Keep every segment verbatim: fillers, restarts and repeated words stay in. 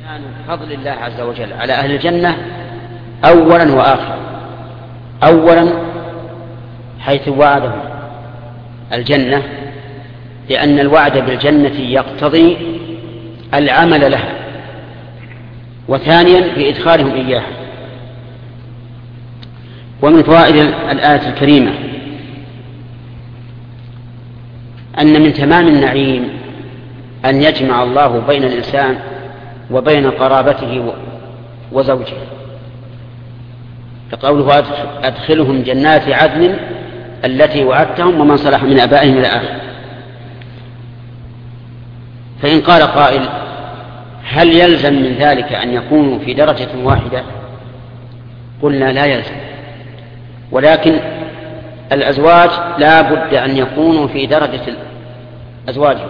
فضل الله عز وجل على أهل الجنة أولا وآخرا. أولا حيث وعدهم الجنة، لأن الوعد بالجنة يقتضي العمل لها، وثانيا بإدخالهم إياها. ومن فوائد الآية الكريمة أن من تمام النعيم أن يجمع الله بين الإنسان وبين قرابته وزوجه، فقوله أدخلهم جنات عدن التي وعدتهم ومن صلح من آبائهم إلى آخره. فإن قال قائل هل يلزم من ذلك أن يكونوا في درجة واحدة؟ قلنا لا يلزم، ولكن الأزواج لا بد أن يكونوا في درجة أزواجهم،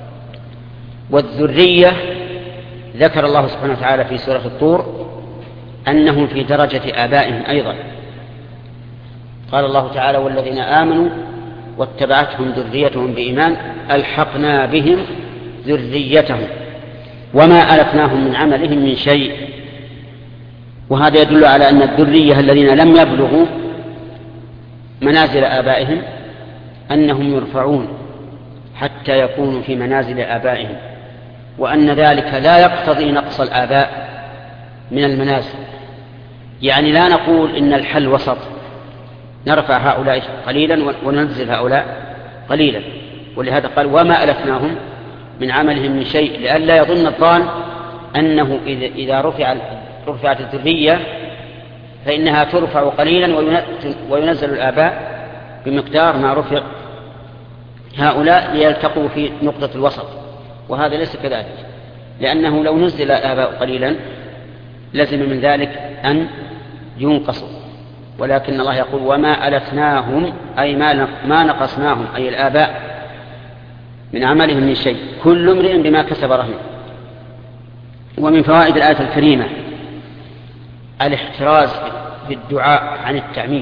والذرية ذكر الله سبحانه وتعالى في سورة الطور أنهم في درجة آبائهم أيضا. قال الله تعالى والذين آمنوا واتبعتهم ذريتهم بإيمان ألحقنا بهم ذريتهم وما ألتناهم من عملهم من شيء. وهذا يدل على أن الذرية الذين لم يبلغوا منازل آبائهم أنهم يرفعون حتى يكونوا في منازل آبائهم، وأن ذلك لا يقتضي نقص الآباء من المنازل. يعني لا نقول إن الحل وسط، نرفع هؤلاء قليلا وننزل هؤلاء قليلا، ولهذا قال وما ألفناهم من عملهم من شيء، لئلا يظن الظان أنه إذا رفع رفعت الذرية فإنها ترفع قليلا وينزل الآباء بمقدار ما رفع هؤلاء ليلتقوا في نقطة الوسط، وهذا ليس كذلك، لأنه لو نزل الآباء قليلا لزم من ذلك أن ينقصوا. ولكن الله يقول وما ألفناهم أي ما نقصناهم أي الآباء من عملهم من شيء، كل امرئ بما كسب رهين. ومن فوائد الآية الكريمة الاحتراز في الدعاء عن التعميم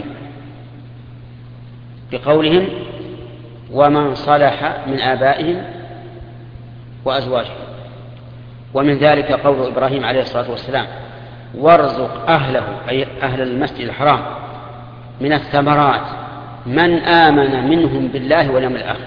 بقولهم ومن صلح من آبائهم وأزواجهم. ومن ذلك قول إبراهيم عليه الصلاة والسلام وارزق أهله أي أهل المسجد الحرام من الثمرات من آمن منهم بالله واليوم الآخر.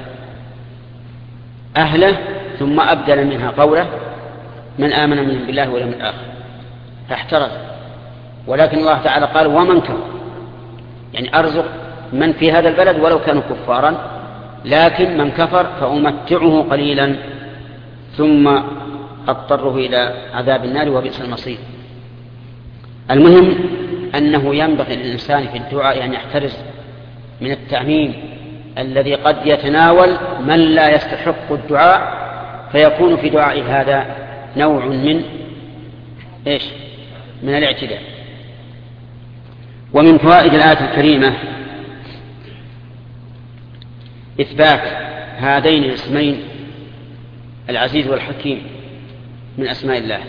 أهله ثم أبدل منها قوله من آمن منهم بالله واليوم الآخر، فاحترز. ولكن الله تعالى قال ومن كفر، يعني أرزق من في هذا البلد ولو كانوا كفارا، لكن من كفر فأمتعه قليلا ثم أضطره إلى عذاب النار وبئس المصير. المهم أنه ينبغي للإنسان في الدعاء أن يحترز من التعميم الذي قد يتناول من لا يستحق الدعاء، فيكون في دعاء هذا نوع من إيش؟ من الاعتداء. ومن فوائد الآية الكريمة إثبات هذين الاسمين العزيز والحكيم من أسماء الله،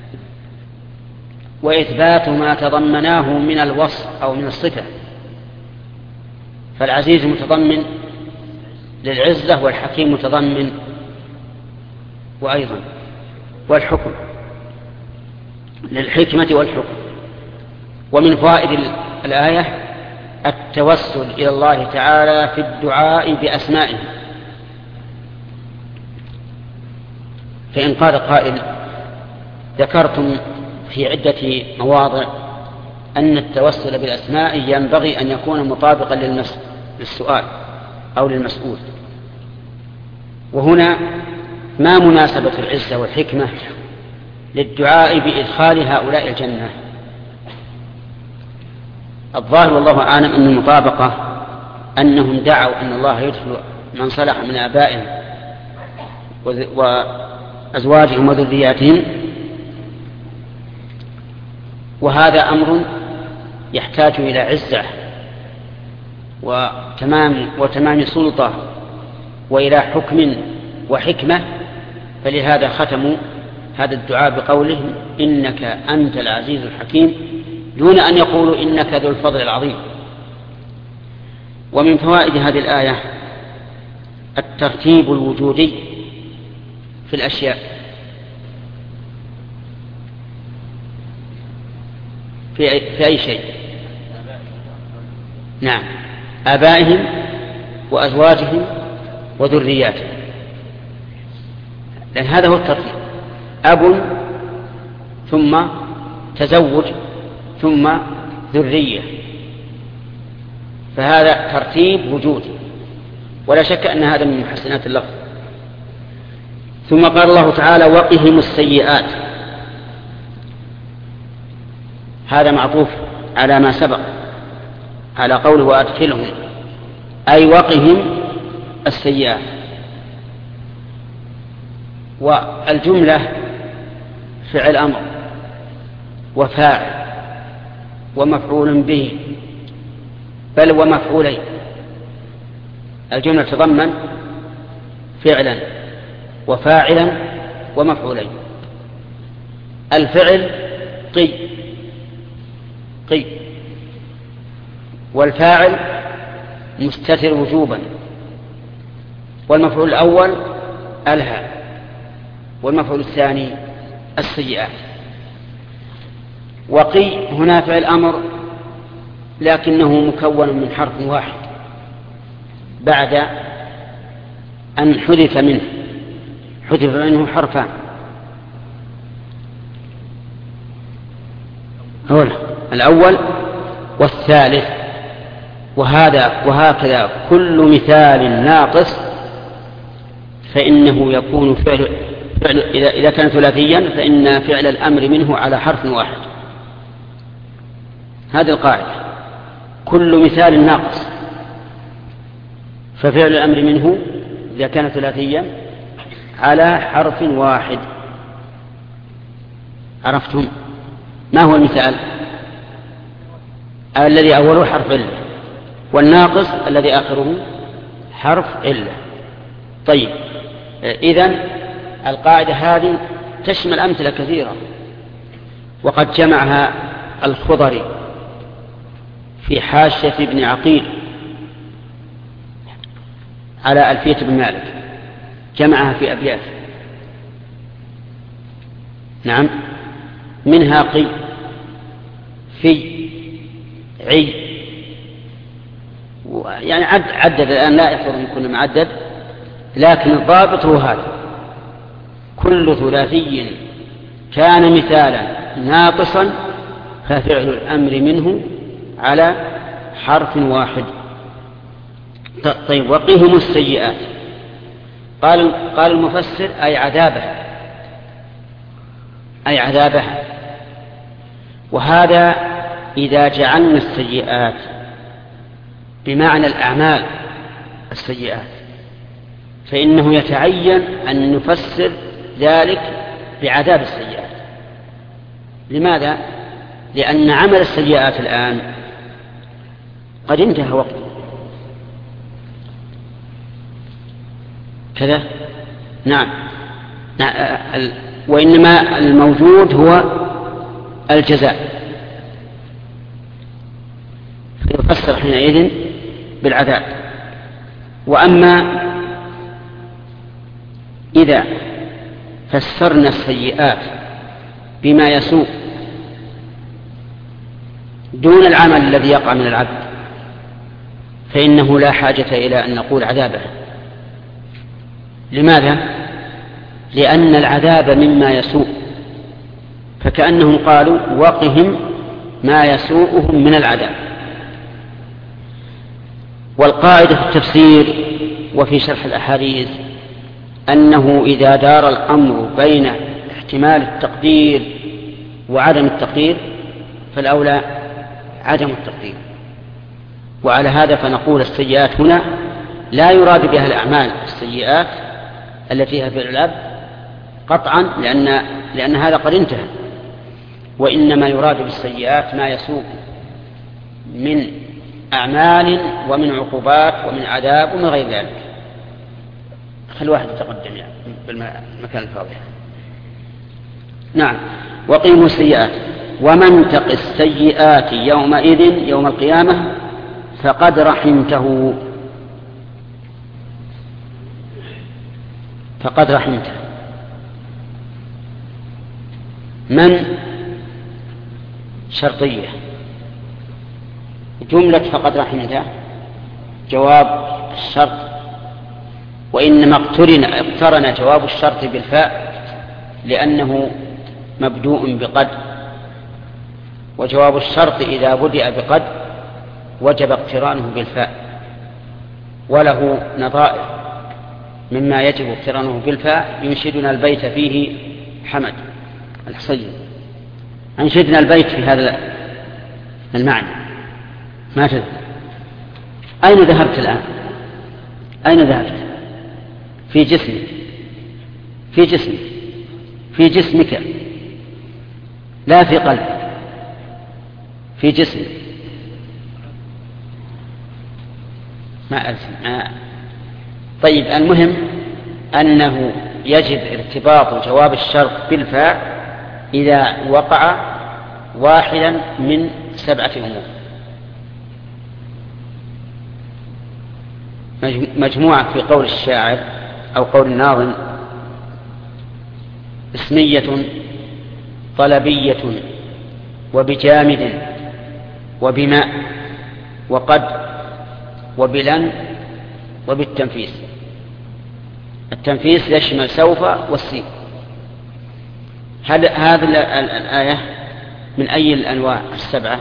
وإثبات ما تضمناه من الوصف أو من الصفة. فالعزيز متضمن للعزة والحكيم متضمن وأيضا والحكم للحكمة والحكم. ومن فوائد الآية التوسل إلى الله تعالى في الدعاء بأسمائه. فإن قال قائل ذكرتم في عدة مواضع أن التوسل بالأسماء ينبغي أن يكون مطابقا للمس... للسؤال أو للمسؤول، وهنا ما مناسبة العزة والحكمة للدعاء بإدخال هؤلاء الجنة؟ الظاهر والله أعلم أن المطابقة أنهم دعوا أن الله يدخل من صلح من آبائهم وأزواجهم وذرياتهم، وهذا أمر يحتاج إلى عزة وتمام, وتمام سلطة وإلى حكم وحكمة، فلهذا ختموا هذا الدعاء بقولهم إنك أنت العزيز الحكيم، دون أن يقولوا إنك ذو الفضل العظيم. ومن فوائد هذه الآية الترتيب الوجودي في الأشياء، في أي, في أي شيء. نعم، آبائهم وأزواجهم وذرياتهم، لأن هذا هو الترتيب: أب ثم تزوج ثم ذرية، فهذا ترتيب وجودي، ولا شك أن هذا من محسنات اللفظ. ثم قال الله تعالى: وقهم السيئات. هذا معطوف على ما سبق، على قوله وأدخلهم، أي وقهم السيئات. والجملة فعل أمر وفاعل ومفعول به، بل ومفعولين. الجملة تضمن فعلا وفاعلا ومفعولين. الفعل قي قي، والفاعل مستتر وجوبا، والمفعول الأول ألهى، والمفعول الثاني السيئات. وقي هنا فعل أمر، لكنه مكون من حرف واحد بعد أن حذف منه حذف منه حرفان. هو الأول والثالث، وهذا وهكذا كل مثال ناقص فإنه يكون فعل, فعل إذا, إذا كان ثلاثيا فإن فعل الأمر منه على حرف واحد. هذه القاعدة: كل مثال ناقص ففعل الأمر منه إذا كان ثلاثيا على حرف واحد. عرفتم ما هو المثال؟ الذي أوله حرف علة، والناقص الذي آخره حرف علة. طيب، إذن القاعدة هذه تشمل أمثلة كثيرة، وقد جمعها الخضري في حاشية ابن عقيل على ألفية بن مالك، جمعها في أبيات. نعم، منها قي، في، عي، يعني عد عدد الآن لا يحضر من كل معدد، لكن الضابط هو هذا: كل ثلاثي كان مثالا ناقصا ففعل الأمر منه على حرف واحد. طيب، وقهم السيئات. قال قال المفسر: أي عذابها، أي عذابها. وهذا إذا جعلنا السيئات بمعنى الأعمال السيئات، فإنه يتعين أن نفسر ذلك بعذاب السيئات. لماذا؟ لأن عمل السيئات الآن قد انتهى وقته كذا. نعم، وإنما الموجود هو الجزاء، فيفسر حينئذ بالعذاب. وأما إذا فسرنا السيئات بما يسوء دون العمل الذي يقع من العبد، فإنه لا حاجة إلى أن نقول عذابه. لماذا؟ لأن العذاب مما يسوء، فكأنهم قالوا: وقهم ما يسوءهم من العذاب. والقاعدة في التفسير وفي شرح الأحاديث أنه إذا دار الأمر بين احتمال التقدير وعدم التقدير فالأولى عدم التقدير. وعلى هذا فنقول السيئات هنا لا يراد بها الأعمال السيئات التي فيها فعل العبد قطعا، لأن, لأن هذا قد انتهى، وإنما يراد بالسيئات ما يسوء من أعمال ومن عقوبات ومن عذاب ومن غير ذلك. خلي واحد يتقدم يعني بالمكان الفاضي. نعم، وقيموا السيئات. ومن تق السيئات يومئذ يوم القيامة فقد رحمته فقد رحمته. من شرطية. جملة فقد رحمته جواب الشرط، وإنما اقترن, اقترن جواب الشرط بالفاء لأنه مبدوء بقد، وجواب الشرط إذا بدأ بقد وجب اقترانه بالفاء، وله نظائر مما يجب اقترانه بالفاء. ينشدنا البيت فيه حمد الحصين، أنشدنا البيت في هذا المعنى. ما تذهب؟ أين ذهبت الآن؟ أين ذهبت؟ في جسمي، في جسمي، في جسمك، لا في قلبك، في جسمك. ما ألزم ما. طيب، المهم أنه يجب ارتباط جواب الشرط بالفاء إذا وقع واحدا من سبعة أمور. مجموعة في قول الشاعر أو قول الناظم: اسمية طلبية وبجامد وبماء وقد وبلن وبالتنفيس. التنفيس يشمل سوف والسين. هل هذه الآية من أي الأنواع السبعة؟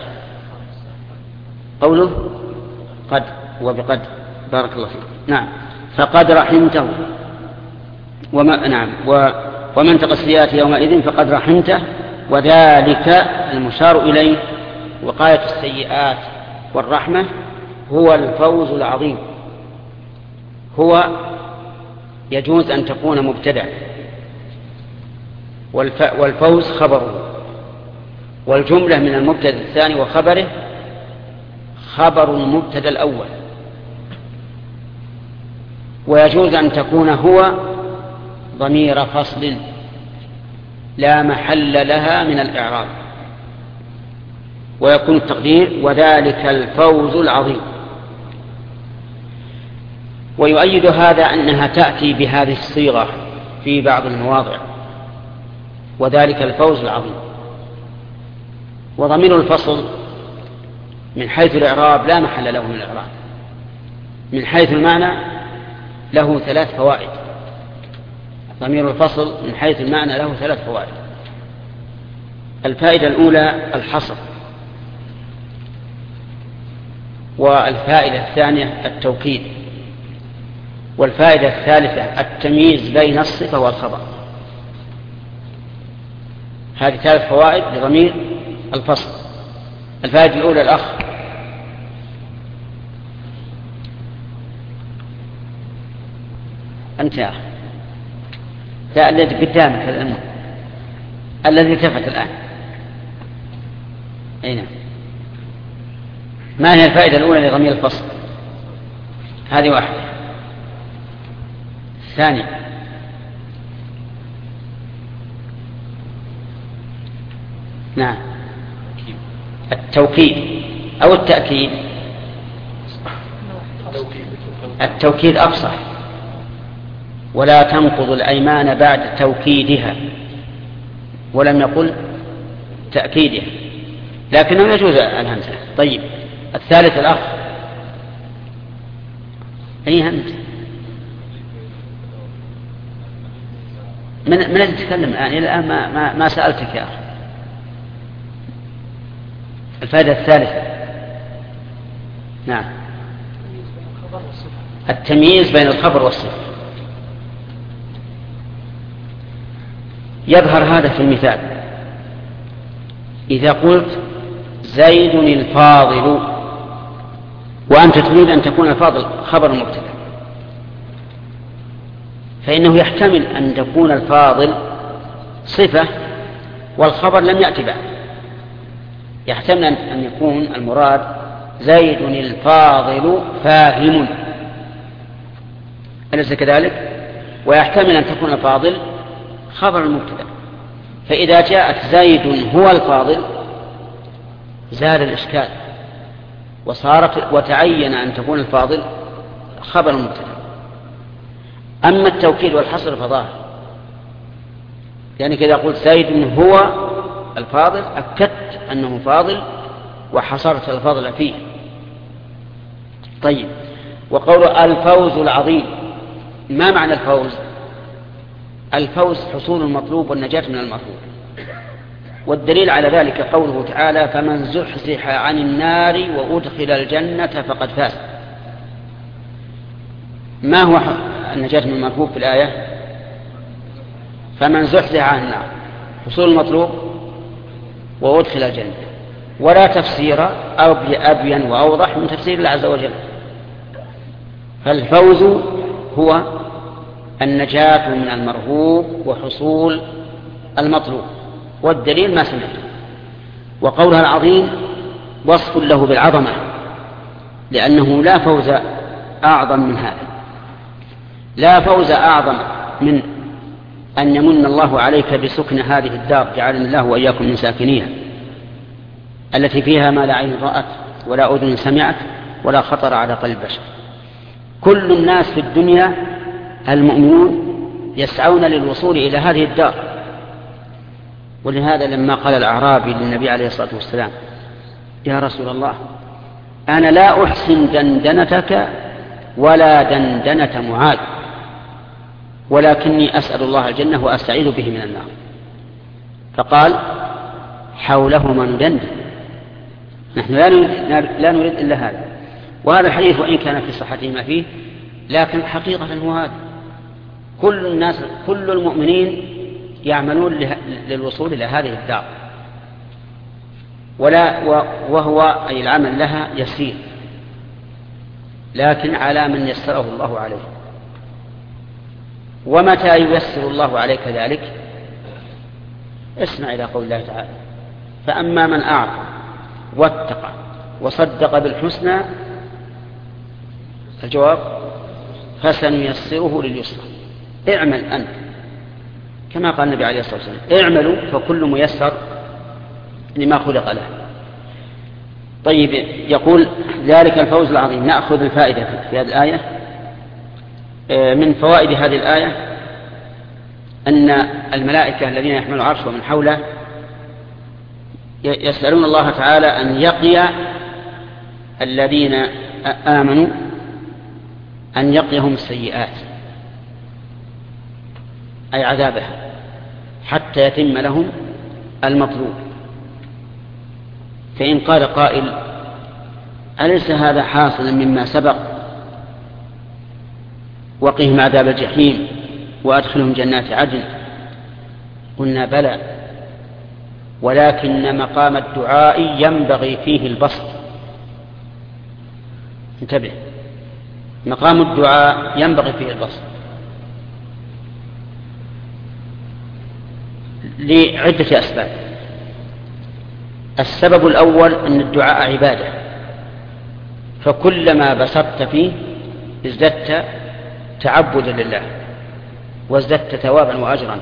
قوله قد وبقد. بارك الله فيك. نعم، فقد رحمته وما نعم و... ومن تقى السيئات يومئذ فقد رحمته، وذلك المشار إليه وقاية السيئات والرحمة هو الفوز العظيم. هو يجوز أن تكون مبتدأ، والف... والفوز خبره، والجملة من المبتدأ الثاني وخبره خبر المبتدأ الأول. ويجوز أن تكون هو ضمير فصل لا محل لها من الإعراب، ويكون التقدير وذلك الفوز العظيم. ويؤيد هذا أنها تأتي بهذه الصيغة في بعض المواضع: وذلك الفوز العظيم. وضمير الفصل من حيث الإعراب لا محل له من الإعراب، من حيث المعنى له ثلاث فوائد. ضمير الفصل من حيث المعنى له ثلاث فوائد. الفائدة الأولى الحصر، والفائدة الثانية التوكيد، والفائدة الثالثة التمييز بين الصفة والخبر. هذه ثلاث فوائد لضمير الفصل. الفائدة الأولى الأخ أنت يا أخي، لا الذي قدامك الآن، الذي التفت الآن. أي نعم. ما هي الفائدة الأولى لضمير الفصل؟ هذه واحدة. الثانية نعم التوكيد أو التأكيد. التوكيد أفصح: ولا تنقض الأيمان بعد توكيدها، ولم يقل تأكيدها، لكنه يجوز الهمزة. طيب، الثالث الأخ. أي همزة؟ من من الذي تتكلم الآن؟ الآن ما, ما, ما سألتك يا أخي. الفائدة الثالثة نعم التمييز بين الخبر والصفة. يظهر هذا في المثال: إذا قلت زيد الفاضل، وأنت تريد أن تكون الفاضل خبر مبتدأ، فإنه يحتمل أن تكون الفاضل صفة والخبر لم يأتي بعد. يحتمل أن يكون المراد زيد الفاضل فاهم، أليس كذلك؟ ويحتمل أن تكون الفاضل خبر المبتدأ. فإذا جاءت زيد هو الفاضل زال الإشكال، وصارت وتعين أن تكون الفاضل خبر المبتدأ. أما التوكيد والحصر فظاهر، يعني كذا قلت زيد هو الفاضل أكدت أنه فاضل وحصرت الفضل فيه. طيب، وقول الفوز العظيم، ما معنى الفوز؟ الفوز حصول المطلوب والنجاة من المطلوب، والدليل على ذلك قوله تعالى فمن زحزح عن النار وأدخل الجنة فقد فاز. ما هو النجاة من المطلوب في الآية؟ فمن زحزح عن النار حصول المطلوب وأدخل الجنة، ولا تفسير أبين وأوضح من تفسير الله عز وجل. فالفوز هو النجاة من المرهوب وحصول المطلوب، والدليل ما سمعته. وقولها العظيم وصف له بالعظمة، لأنه لا فوز أعظم من هذا، لا فوز أعظم من أن يمن الله عليك بسكن هذه الدار، جعلنا الله وإياكم من ساكنيها، التي فيها ما لا عين رأت ولا أذن سمعت ولا خطر على قلب بشر. كل الناس في الدنيا المؤمنون يسعون للوصول إلى هذه الدار. ولهذا لما قال الأعرابي للنبي عليه الصلاة والسلام يا رسول الله أنا لا أحسن دندنتك ولا دندنة معاذ، ولكني أسأل الله الجنة وأستعيذ به من النار، فقال حولهما ندندن، نحن لا نريد إلا هذا. وهذا الحديث وإن كان في صحته ما فيه، لكن حقيقة هو هذا. كل الناس كل المؤمنين يعملون للوصول إلى هذه الدار، ولا وهو أي العمل لها يسير، لكن على من يسره الله عليه. ومتى ييسر الله عليك ذلك؟ اسمع إلى قول الله تعالى فأما من أعطى واتقى وصدق بالحسنى، الجواب فسنيسره لليسرى. اعمل أنت كما قال النبي عليه الصلاة والسلام اعملوا فكل ميسر لما خلق له. طيب، يقول ذلك الفوز العظيم. نأخذ الفائدة في هذه الآية. من فوائد هذه الآية أن الملائكة الذين يحملون العرش ومن حوله يسألون الله تعالى أن يقي الذين آمنوا، أن يقيهم السيئات أي عذابها، حتى يتم لهم المطلوب. فإن قال قائل أليس هذا حاصلا مما سبق وقهم عذاب الجحيم وأدخلهم جنات عدن؟ قلنا بلى، ولكن مقام الدعاء ينبغي فيه البسط. انتبه، مقام الدعاء ينبغي فيه البسط لعدة أسباب. السبب الأول أن الدعاء عبادة، فكلما بسطت فيه ازددت تعبدا لله وازددت ثوابا وأجرا.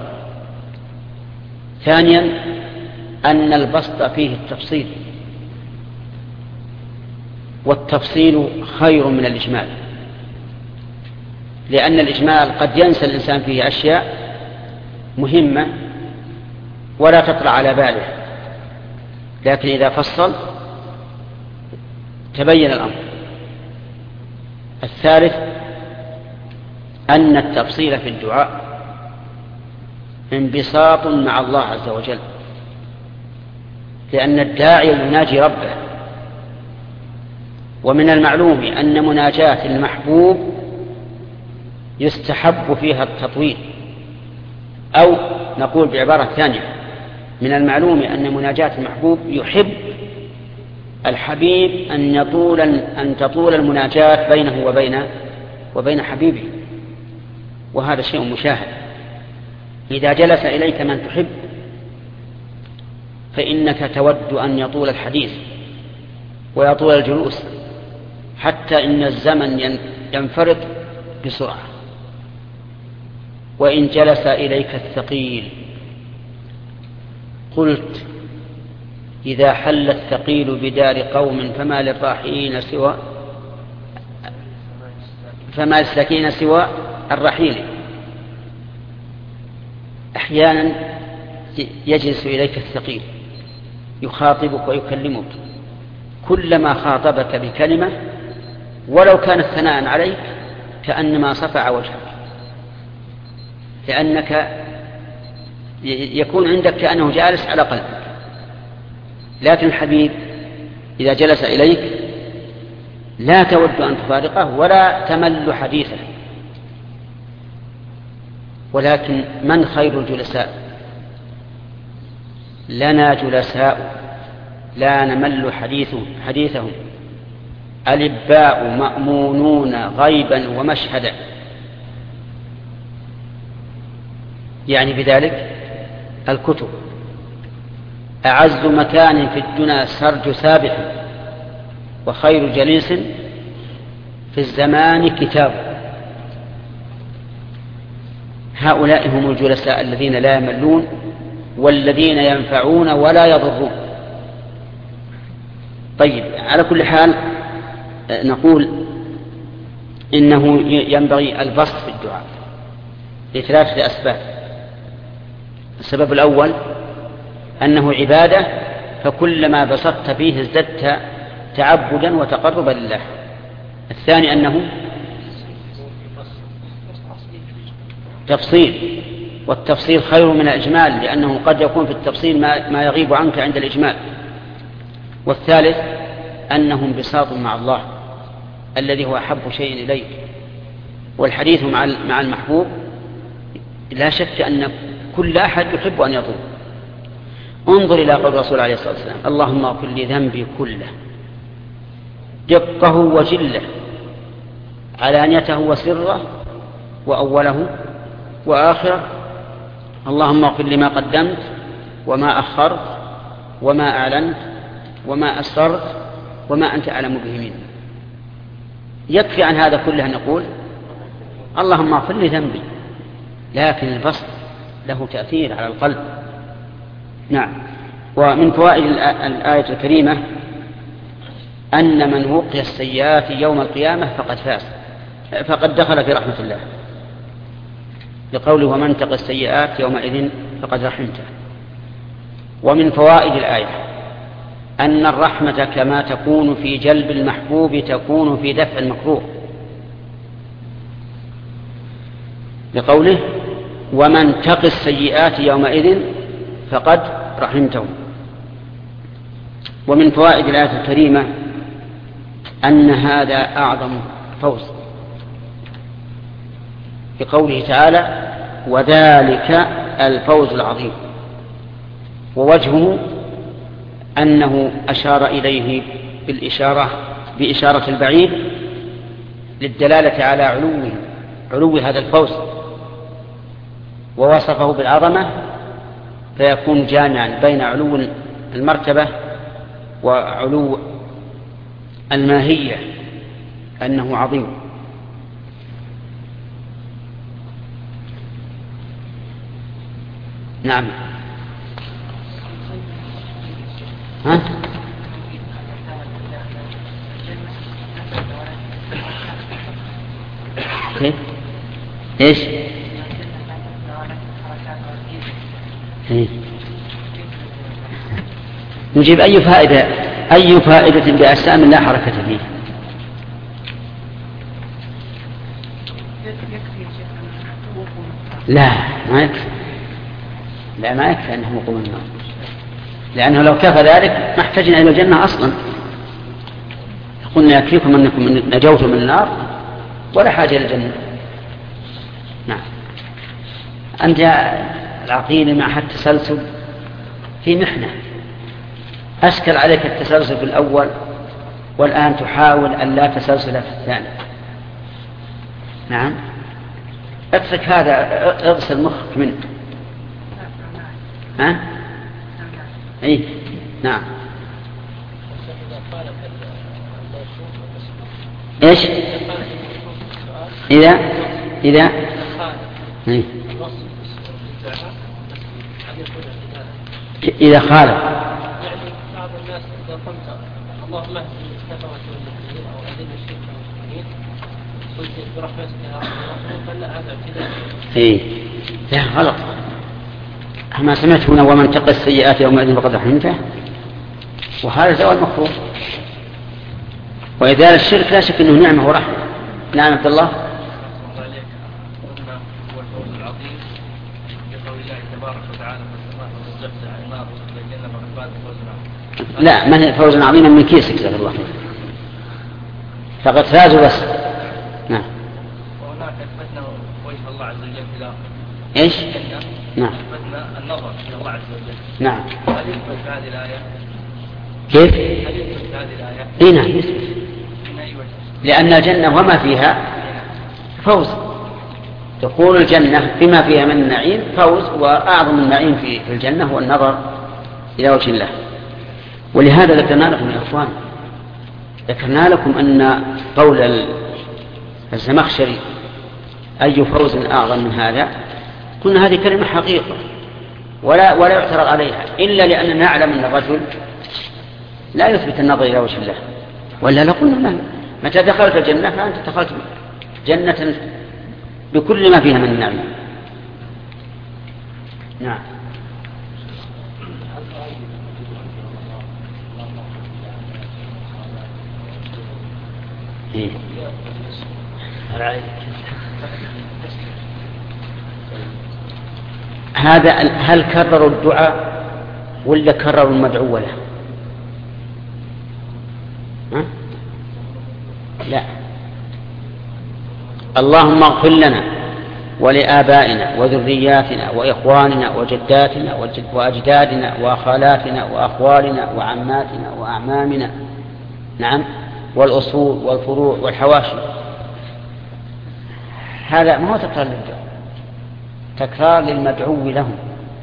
ثانيا أن البسط فيه التفصيل، والتفصيل خير من الإجمال، لأن الإجمال قد ينسى الإنسان فيه أشياء مهمة ولا تطلع على باله، لكن إذا فصل تبين الأمر. الثالث أن التفصيل في الدعاء انبساط مع الله عز وجل، لأن الداعي يناجي ربه، ومن المعلوم أن مناجاة المحبوب يستحب فيها التطويل، أو نقول بعبارة ثانية من المعلوم أن مناجاة المحبوب يحب الحبيب أن يطول أن تطول المناجاة بينه وبين وبين حبيبه، وهذا شيء مشاهد. إذا جلس إليك من تحب فإنك تود أن يطول الحديث ويطول الجلوس، حتى إن الزمن ينفرط بسرعة. وإن جلس إليك الثقيل قلت إذا حل الثقيل بدار قوم فما للراحلين سوى فما للساكين سوى الرحيل. أحيانا يجلس إليك الثقيل يخاطبك ويكلمك، كلما خاطبك بكلمة ولو كانت ثناء عليك كأنما صفع وجهك، لأنك يكون عندك كأنه جالس على قلبك. لكن الحبيب إذا جلس إليك لا تود أن تفارقه ولا تمل حديثه. ولكن من خير الجلساء؟ لنا جلساء لا نمل حديثهم, حديثهم ألباء مأمونون غيبا ومشهدا. يعني بذلك الكتب أعز مكان في الدنيا سرج سابح، وخير جليس في الزمان كتاب. هؤلاء هم الجلساء الذين لا يملون والذين ينفعون ولا يضرون. طيب، على كل حال نقول إنه ينبغي البسط في الدعاء لثلاثة أسباب. السبب الأول أنه عبادة، فكلما بسطت فيه ازددت تعبدا وتقربا لله. الثاني أنه تفصيل، والتفصيل خير من الإجمال، لأنه قد يكون في التفصيل ما يغيب عنك عند الإجمال. والثالث أنه انبساط مع الله الذي هو أحب شيء إليك. والحديث مع المحبوب لا شك أن كل أحد يحب أن يطول. انظر إلى قول الرسول عليه الصلاة والسلام: اللهم اغفر لي ذنبي كله دقه وجله علانيته وسره وأوله وآخره. اللهم اغفر لي ما قدمت وما أخرت وما أعلنت وما أسررت وما أنت أعلم به مني. يكفي عن هذا كله أن نقول اللهم اغفر لي ذنبي، لكن البسط له تأثير على القلب. نعم. ومن فوائد الآية الكريمة أن من وقي السيئات يوم القيامة فقد فاز، فقد دخل في رحمة الله، لقوله: ومن تق السيئات يومئذ فقد رحمته. ومن فوائد الآية أن الرحمة كما تكون في جلب المحبوب تكون في دفع المكروه، لقوله: ومن تق السيئات يومئذ فقد رحمته. ومن فوائد الآية الكريمة أن هذا أعظم فوز، بقوله تعالى: وذلك الفوز العظيم. ووجهه أنه أشار إليه بالإشارة بإشارة البعيد للدلالة على علوه علو هذا الفوز، ووصفه بالعظمة فيكون جامعا بين علو المرتبة وعلو الماهية، أنه عظيم. نعم. ها؟ كيف؟ ايش؟ إيه؟ نجيب أي فائدة أي فائدة بأجسام لا حركة فيه؟ لا ما يكفي، لا ما يكفي أنهم يقومون النار، لأنه لو كفى ذلك ما احتجنا إلى الجنة أصلا. قلنا يكفيكم أنكم نجوتم من النار ولا حاجة إلى الجنة. نعم. أنت العقيدة مع التسلسل في محنة، أشكل عليك التسلسل في الأول، والآن تحاول أن لا تسلسل في الثاني. نعم. اترك هذا، اغسل مخك منه. ها؟ اي نعم. ايش؟ اذا اذا إيه؟ اذا خالف، يعني بعض الناس اذا قلت اللهم اهد الكفرة والمسلمين او اذل الشرك والمشركين قلت برحمتك يا رب، فلا هذا ابتداء. اي لا غلط. ما سمعت هنا ومن تقى السيئات يومئذ فقد رحمته؟ وهذا زوال مكروه. وإزالة الشرك لا شك أنه نعمة ورحمة. نعم عبد الله. لا، ما هي فوزا عظيما من كيسك جزاك الله خير، فقد فازوا بس. نعم. وهناك اثبتنا وجه الله عز وجل في الآخرة. ايش؟ نعم. اثبتنا النظر الى الله عز وجل. نعم. هل يثبت في هذه الآية؟ كيف؟ هل يثبت في هذه الآية؟ اي نعم يثبت. لأن الجنة وما فيها فوز. دخول الجنة بما فيها من النعيم فوز، وأعظم النعيم في الجنة هو النظر إلى وجه الله. ولهذا ذكرنا لكم يا أخوان، ذكرنا لكم أن قول الزمخشري أي فوز أعظم من هذا، قلنا هذه كلمة حقيقة ولا ولا يعترض عليها، إلا لأننا نعلم أن الرجل لا يثبت النظر إلى وجه الله، ولا لقلنا له متى دخلت الجنة فأنت دخلت جنة بكل ما فيها من النعيم. نعم. إيه. هذا هل كرروا الدعاء ولا كرروا المدعو له؟ ها؟ لا. اللهم اغفر لنا ولآبائنا وذرياتنا وإخواننا وجداتنا وأجدادنا وخالاتنا وأخوالنا وعماتنا وأعمامنا. نعم. والأصول والفروع والحواشي. هذا ما هو تكرار للدعاء، تكرار للمدعو لهم.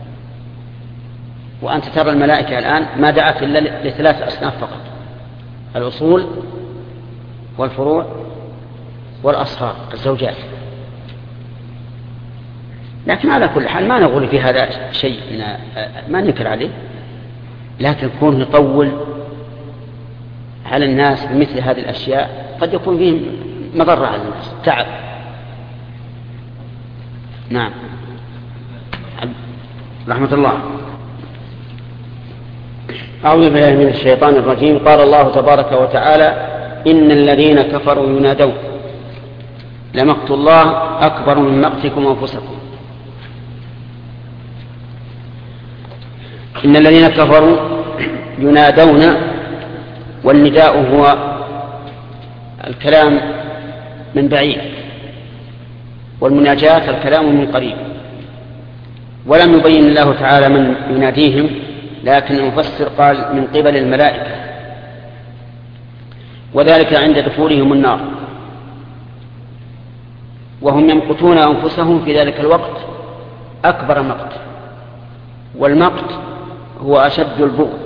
وأنت ترى الملائكة الآن ما دعت إلا لثلاث أصناف فقط: الأصول والفروع والأصهار الزوجات. لكن على كل حال ما نقول في هذا شيء من ما ننكر عليه، لكن كون يطول على الناس بمثل هذه الأشياء قد يكون فيه مضرة على الناس، تعب. نعم. رحمة الله. أعوذ بالله من الشيطان الرجيم. قال الله تبارك وتعالى: إن الذين كفروا ينادون لمقت الله أكبر من مقتكم أنفسكم. إن الذين كفروا ينادون، والنداء هو الكلام من بعيد، والمناجاة الكلام من قريب. ولم يبين الله تعالى من يناديهم، لكن المفسر قال من قبل الملائكة، وذلك عند دخولهم النار، وهم يمقتون أنفسهم في ذلك الوقت أكبر مقت. والمقت هو أشد البغض،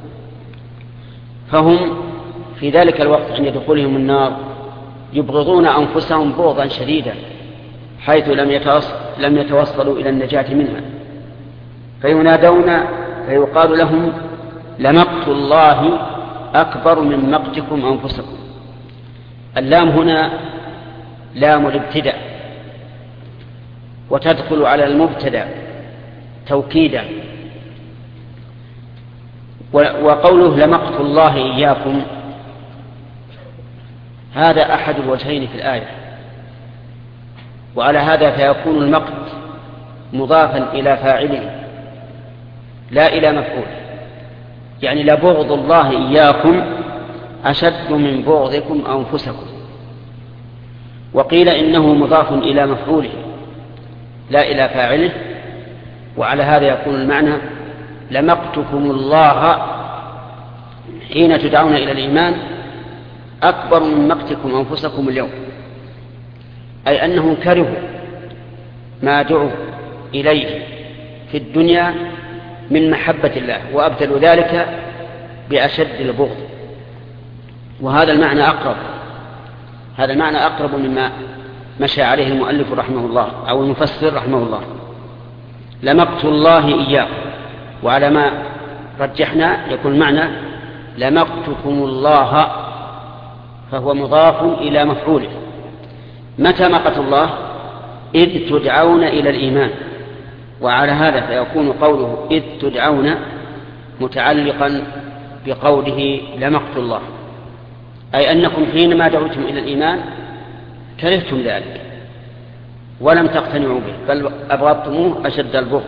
فهم في ذلك الوقت عند دخولهم النار يبغضون أنفسهم بغضا شديدا، حيث لم يتوصلوا إلى النجاة منها، فينادون فيقال لهم لمقت الله أكبر من مقتكم أنفسكم. اللام هنا لام الابتداء، وتدخل على المبتدأ توكيدا. وقوله لمقت الله إياكم هذا أحد الوجهين في الآية، وعلى هذا فيكون المقت مضافا إلى فاعله لا إلى مفعول، يعني لبغض الله إياكم أشد من بغضكم أنفسكم. وقيل إنه مضاف إلى مفعوله لا إلى فاعله، وعلى هذا يكون المعنى لمقتكم الله حين تدعون إلى الإيمان أكبر من مقتكم أنفسكم اليوم، أي أنهم كرهوا ما دعوا إليه في الدنيا من محبة الله، وأبدلوا ذلك بأشد البغض. وهذا المعنى أقرب هذا المعنى أقرب مما مشى عليه المؤلف رحمه الله أو المفسر رحمه الله. لمقت الله إياكم، وعلى ما رجحنا يكون معنى لمقتكم الله، فهو مضاف إلى مفعوله. متى مقت الله؟ إذ تدعون إلى الإيمان، وعلى هذا فيكون قوله إذ تدعون متعلقا بقوله لمقت الله، أي أنكم حينما دعوتم إلى الإيمان كرهتم ذلك ولم تقتنعوا به بل أبغضتموه أشد البغض.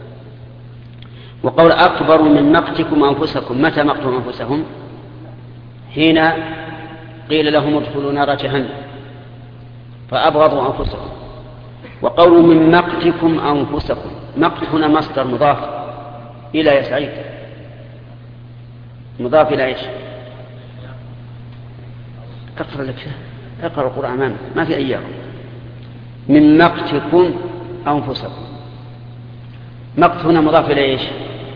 وقول أكبر من مقتكم أنفسكم، متى مقتوا أنفسهم؟ حين قيل لهم ادخلوا نار جهنم فأبغضوا أنفسهم. وقول من مقتكم أنفسكم، مقت هنا مصدر مضاف إلى يا سعيد، مضاف إلى إيش؟ اقرأ لك اقرأ القرآن أمامك ما في أيام. من مقتكم أنفسكم، مقت هنا مضاف إلى إيش؟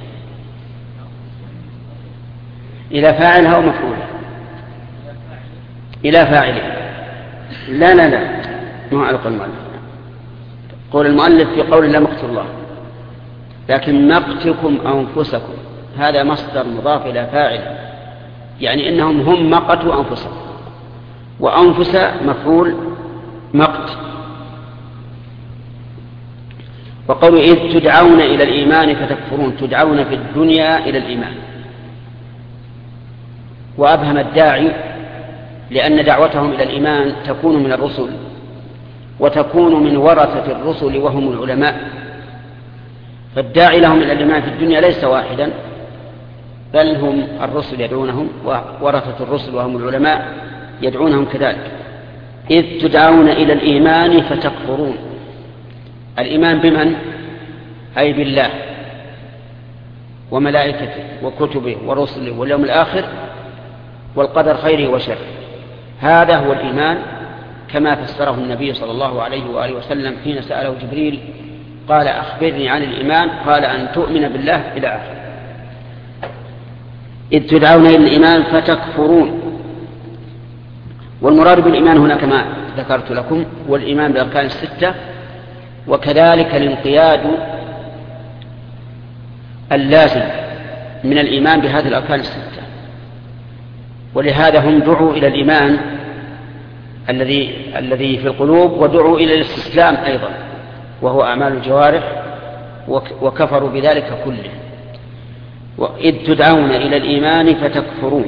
إلى فاعلها أو مفعولها؟ إلى فاعله. لا لا لا ما على قول المؤلف، قول المؤلف في قول لا مقت الله، لكن مقتكم أنفسكم هذا مصدر مضاف إلى فاعل، يعني إنهم هم مقتوا أنفسهم، وأنفس مفعول مقت. وقولوا إذ تدعون إلى الإيمان فتكفرون، تدعون في الدنيا إلى الإيمان، وأبهم الداعي لأن دعوتهم إلى الإيمان تكون من الرسل وتكون من ورثة الرسل وهم العلماء، فالداعي لهم إلى الإيمان في الدنيا ليس واحدا بل هم الرسل يدعونهم وورثة الرسل وهم العلماء يدعونهم كذلك. إذ تدعون إلى الإيمان فتكفرون، الإيمان بمن؟ أي بالله وملائكته وكتبه ورسله واليوم الآخر والقدر خيره وشره، هذا هو الإيمان كما فسره النبي صلى الله عليه وآله وسلم حين سأله جبريل قال أخبرني عن الإيمان، قال أن تؤمن بالله إلى آخر. إذ تدعون إلى الإيمان فتكفرون، والمراد بالإيمان هنا كما ذكرت لكم والإيمان بالأركان الستة، وكذلك الانقياد اللازم من الإيمان بهذه الأركان الستة. ولهذا هم دعوا إلى الإيمان الذي الذي في القلوب، ودعوا إلى الاستسلام أيضا وهو أعمال الجوارح، وكفروا بذلك كله. وإذ تدعون إلى الإيمان فتكفرون.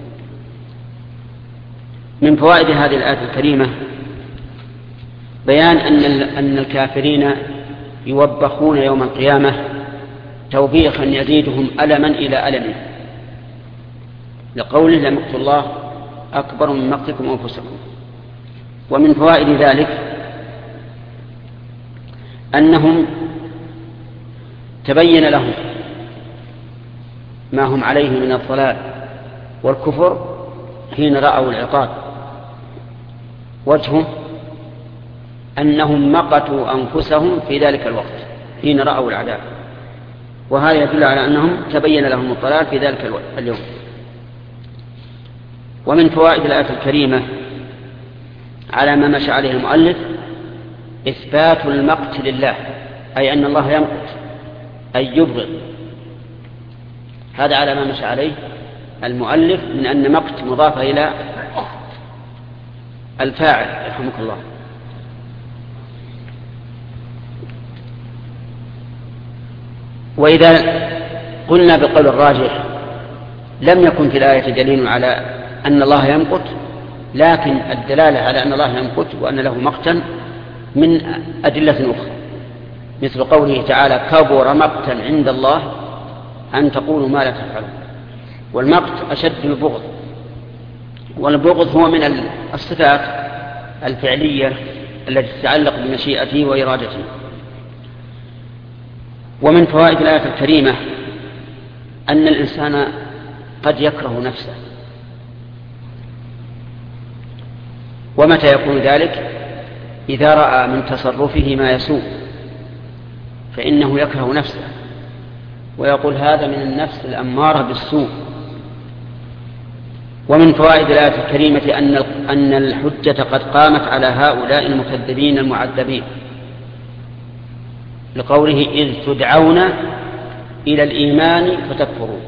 من فوائد هذه الآية الكريمة بيان أن أن الكافرين يوبخون يوم القيامة توبيخا يزيدهم ألما إلى ألم، لقوله لمقت الله أكبر من مقتكم أنفسكم. ومن فوائد ذلك أنهم تبين لهم ما هم عليه من الضلال والكفر حين رأوا العقاب، وجهه أنهم مقتوا أنفسهم في ذلك الوقت حين رأوا العذاب، وهذا يدل على أنهم تبين لهم الضلال في ذلك اليوم. ومن فوائد الآية الكريمة على ما مشى عليه المؤلف إثبات المقت لله، أي أن الله يمقت أي يبغض، هذا على ما مشى عليه المؤلف من أن مقت مضافة إلى الفاعل يرحمك الله. وإذا قلنا بالقول الراجح لم يكن في الآية دليل على أن الله يمقت، لكن الدلالة على أن الله يمقت وأن له مقتا من أدلة أخرى، مثل قوله تعالى كبر مقتا عند الله أن تقولوا ما لا تفعلون. والمقت أشد البغض، والبغض هو من الصفات الفعلية التي تتعلق بمشيئته وإرادته. ومن فوائد الآية الكريمة أن الإنسان قد يكره نفسه، ومتى يكون ذلك؟ إذا رأى من تصرفه ما يسوء فإنه يكره نفسه ويقول هذا من النفس الأمارة بالسوء. ومن فوائد الآية الكريمة أن أن الحجة قد قامت على هؤلاء المكذبين المعذبين، لقوله إذ تدعون إلى الإيمان فتكفرون.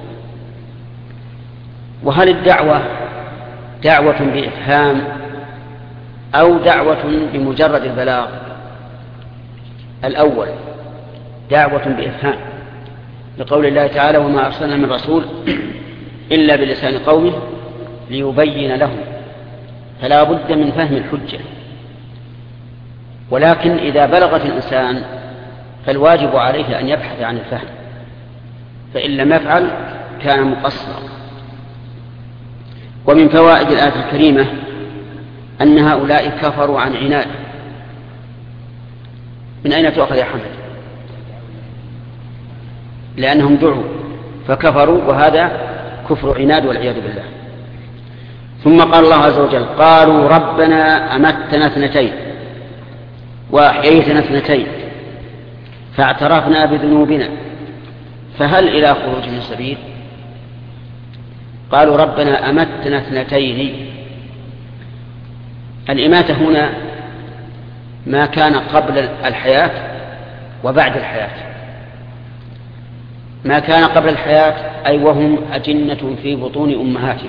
وهل الدعوة دعوة بإفهام أو دعوة بمجرد البلاغ؟ الأول دعوة بإفهام، لقول الله تعالى وما أرسلنا من رسول إلا بلسان قومه ليبين لهم، فلا بد من فهم الحجة. ولكن إذا بلغت الإنسان فالواجب عليه أن يبحث عن الفهم، فإن لم يفعل كان مقصرا. ومن فوائد الآية الكريمة أن هؤلاء كفروا عن عناد. من أين تؤخذ يا حمد؟ لأنهم دعوا فكفروا، وهذا كفر عناد والعياذ بالله. ثم قال الله عز وجل: قالوا ربنا أمتنا اثنتين وأحييتنا اثنتين فاعترفنا بذنوبنا فهل إلى خروج من سبيل؟ قالوا ربنا أمتنا اثنتين. الإماتة هنا ما كان قبل الحياة وبعد الحياة. ما كان قبل الحياة أي وهم أجنة في بطون أمهاتهم،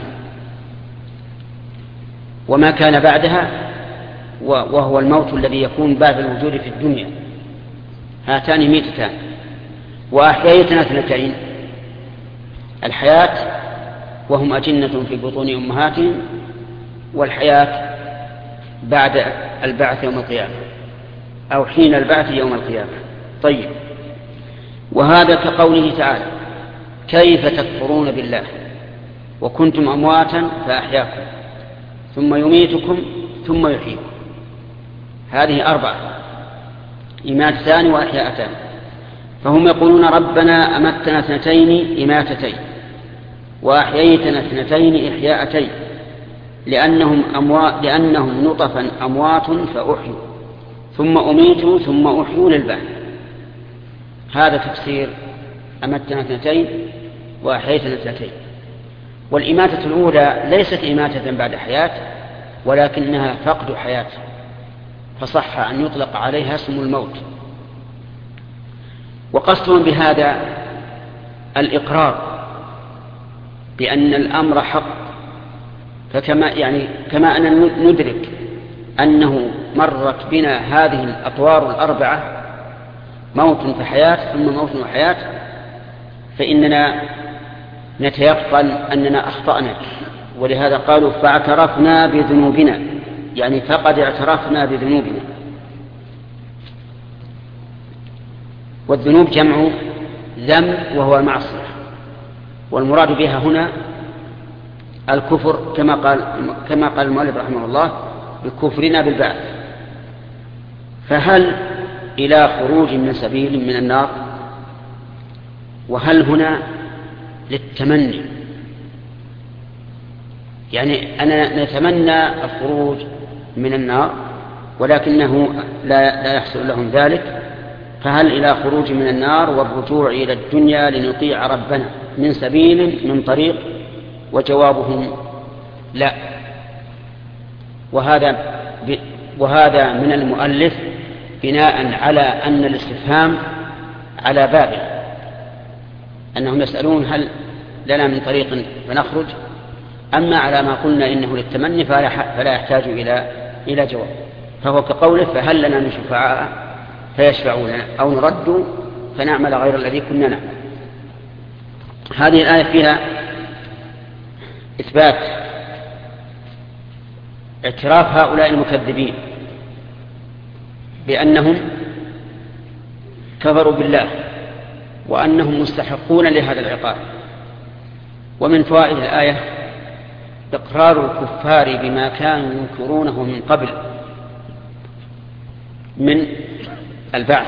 وما كان بعدها وهو الموت الذي يكون بعد الوجود في الدنيا. هاتان ميتتان. وأحييتنا اثنتين، الحياة وهم أجنة في بطون أمهاتهم، والحياة بعد البعث يوم القيامة أو حين البعث يوم القيامة. طيب، وهذا كقوله تعالى: كيف تكفرون بالله وكنتم أمواتا فأحياكم ثم يميتكم ثم يحييكم. هذه أربعة: إماتتان وأحياءتان. فهم يقولون ربنا أمتنا اثنتين إماتتين وأحييتنا اثنتين إحياءتين لأنهم, أموات لأنهم نطفا أموات فأحيوا ثم أميتوا ثم أحيوا للبعث. هذا تفسير أمتنا اثنتين وأحييتنا اثنتين. والإماتة الأولى ليست إماتة بعد حياة، ولكنها فقد حياة، فصح أن يطلق عليها اسم الموت. وقصدهم بهذا الإقرار بأن الأمر حق، فكما يعني كما أن ندرك أنه مرت بنا هذه الأطوار الأربعة، موت فحياة ثم موت وحياة، فإننا نتيقن أننا أخطأنا. ولهذا قالوا فاعترفنا بذنوبنا، يعني فقد اعترفنا بذنوبنا. والذنوب جمع ذنب وهو معصية، والمراد بها هنا الكفر كما قال كما قال المؤلف رحمه الله: بكفرنا بالبعث. فهل إلى خروج من سبيل من النار؟ وهل هنا للتمني، يعني أننا نتمنى الخروج من النار ولكنه لا, لا يحصل لهم ذلك. فهل إلى خروج من النار والرجوع إلى الدنيا لنطيع ربنا من سبيل من طريق؟ وجوابهم لا. وهذا وهذا من المؤلف بناء على أن الاستفهام على بابه، أنهم يسألون هل لنا من طريق فنخرج. أما على ما قلنا إنه للتمني فلا يحتاج إلى إلى جواب، فهو كقوله فهل لنا من شفعاء فيشفعون أو نرد فنعمل غير الذي كنا نعمل. هذه الآية فيها إثبات اعتراف هؤلاء المكذبين بأنهم كفروا بالله وأنهم مستحقون لهذا العقاب. ومن فوائد الآية إقرار الكفار بما كانوا ينكرونه من قبل من البعث،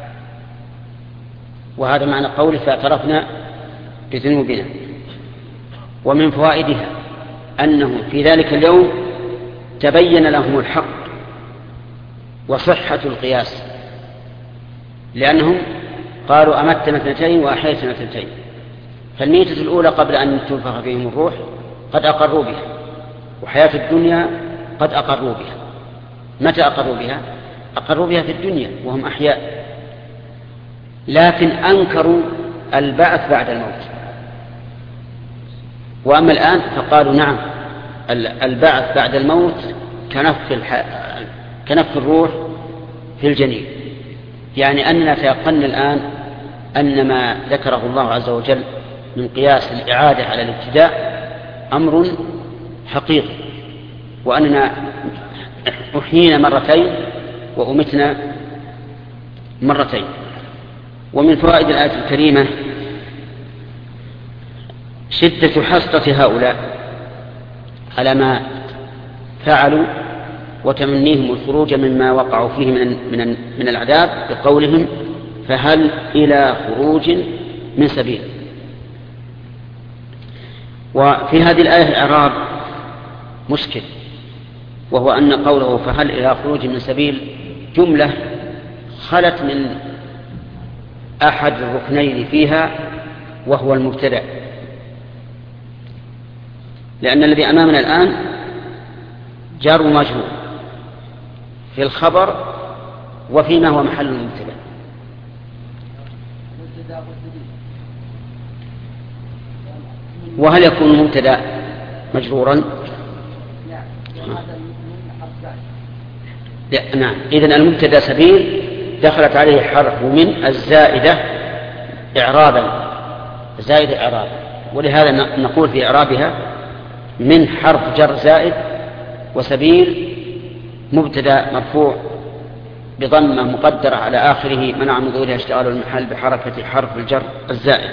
وهذا معنى قوله فاعترفنا بذنوبنا. ومن فوائدها أنه في ذلك اليوم تبين لهم الحق وصحة القياس، لأنهم قالوا أمتنا اثنتين وأحييتنا اثنتين، فالميتة الأولى قبل أن تنفخ فيهم الروح قد أقروا بها، وحياة الدنيا قد أقروا بها. متى أقروا بها؟ أقروا بها في الدنيا وهم أحياء، لكن أنكروا البعث بعد الموت. وأما الآن فقالوا نعم البعث بعد الموت كنفخ, الح... كنفخ الروح في الجنين، يعني أننا تيقن الآن أن ما ذكره الله عز وجل من قياس الإعادة على الابتداء أمر حقيقي، وأننا أحيينا مرتين وأمتنا مرتين. ومن فوائد الآية الكريمة شدة حسرة هؤلاء على ما فعلوا وتمنيهم الخروج مما وقعوا فيه من من من العذاب بقولهم فهل إلى خروج من سبيل. وفي هذه الآية إعراب مشكل، وهو أن قوله فهل إلى خروج من سبيل جملة خلت من أحد الركنين فيها وهو المبتدأ، لأن الذي أمامنا الآن جار ومجرور في الخبر وفيما هو محل المبتدأ. وهل يكون المبتدأ مجرورا؟ نعم. إذن المبتدأ سبيل دخلت عليه حرف من الزائدة إعرابا، زائدة إعرابا، ولهذا نقول في إعرابها من حرف جر زائد، وسبيل مبتدأ مرفوع بضمة مقدرة على آخره منع من ظهورها اشتغال المحل بحركة حرف الجر الزائد.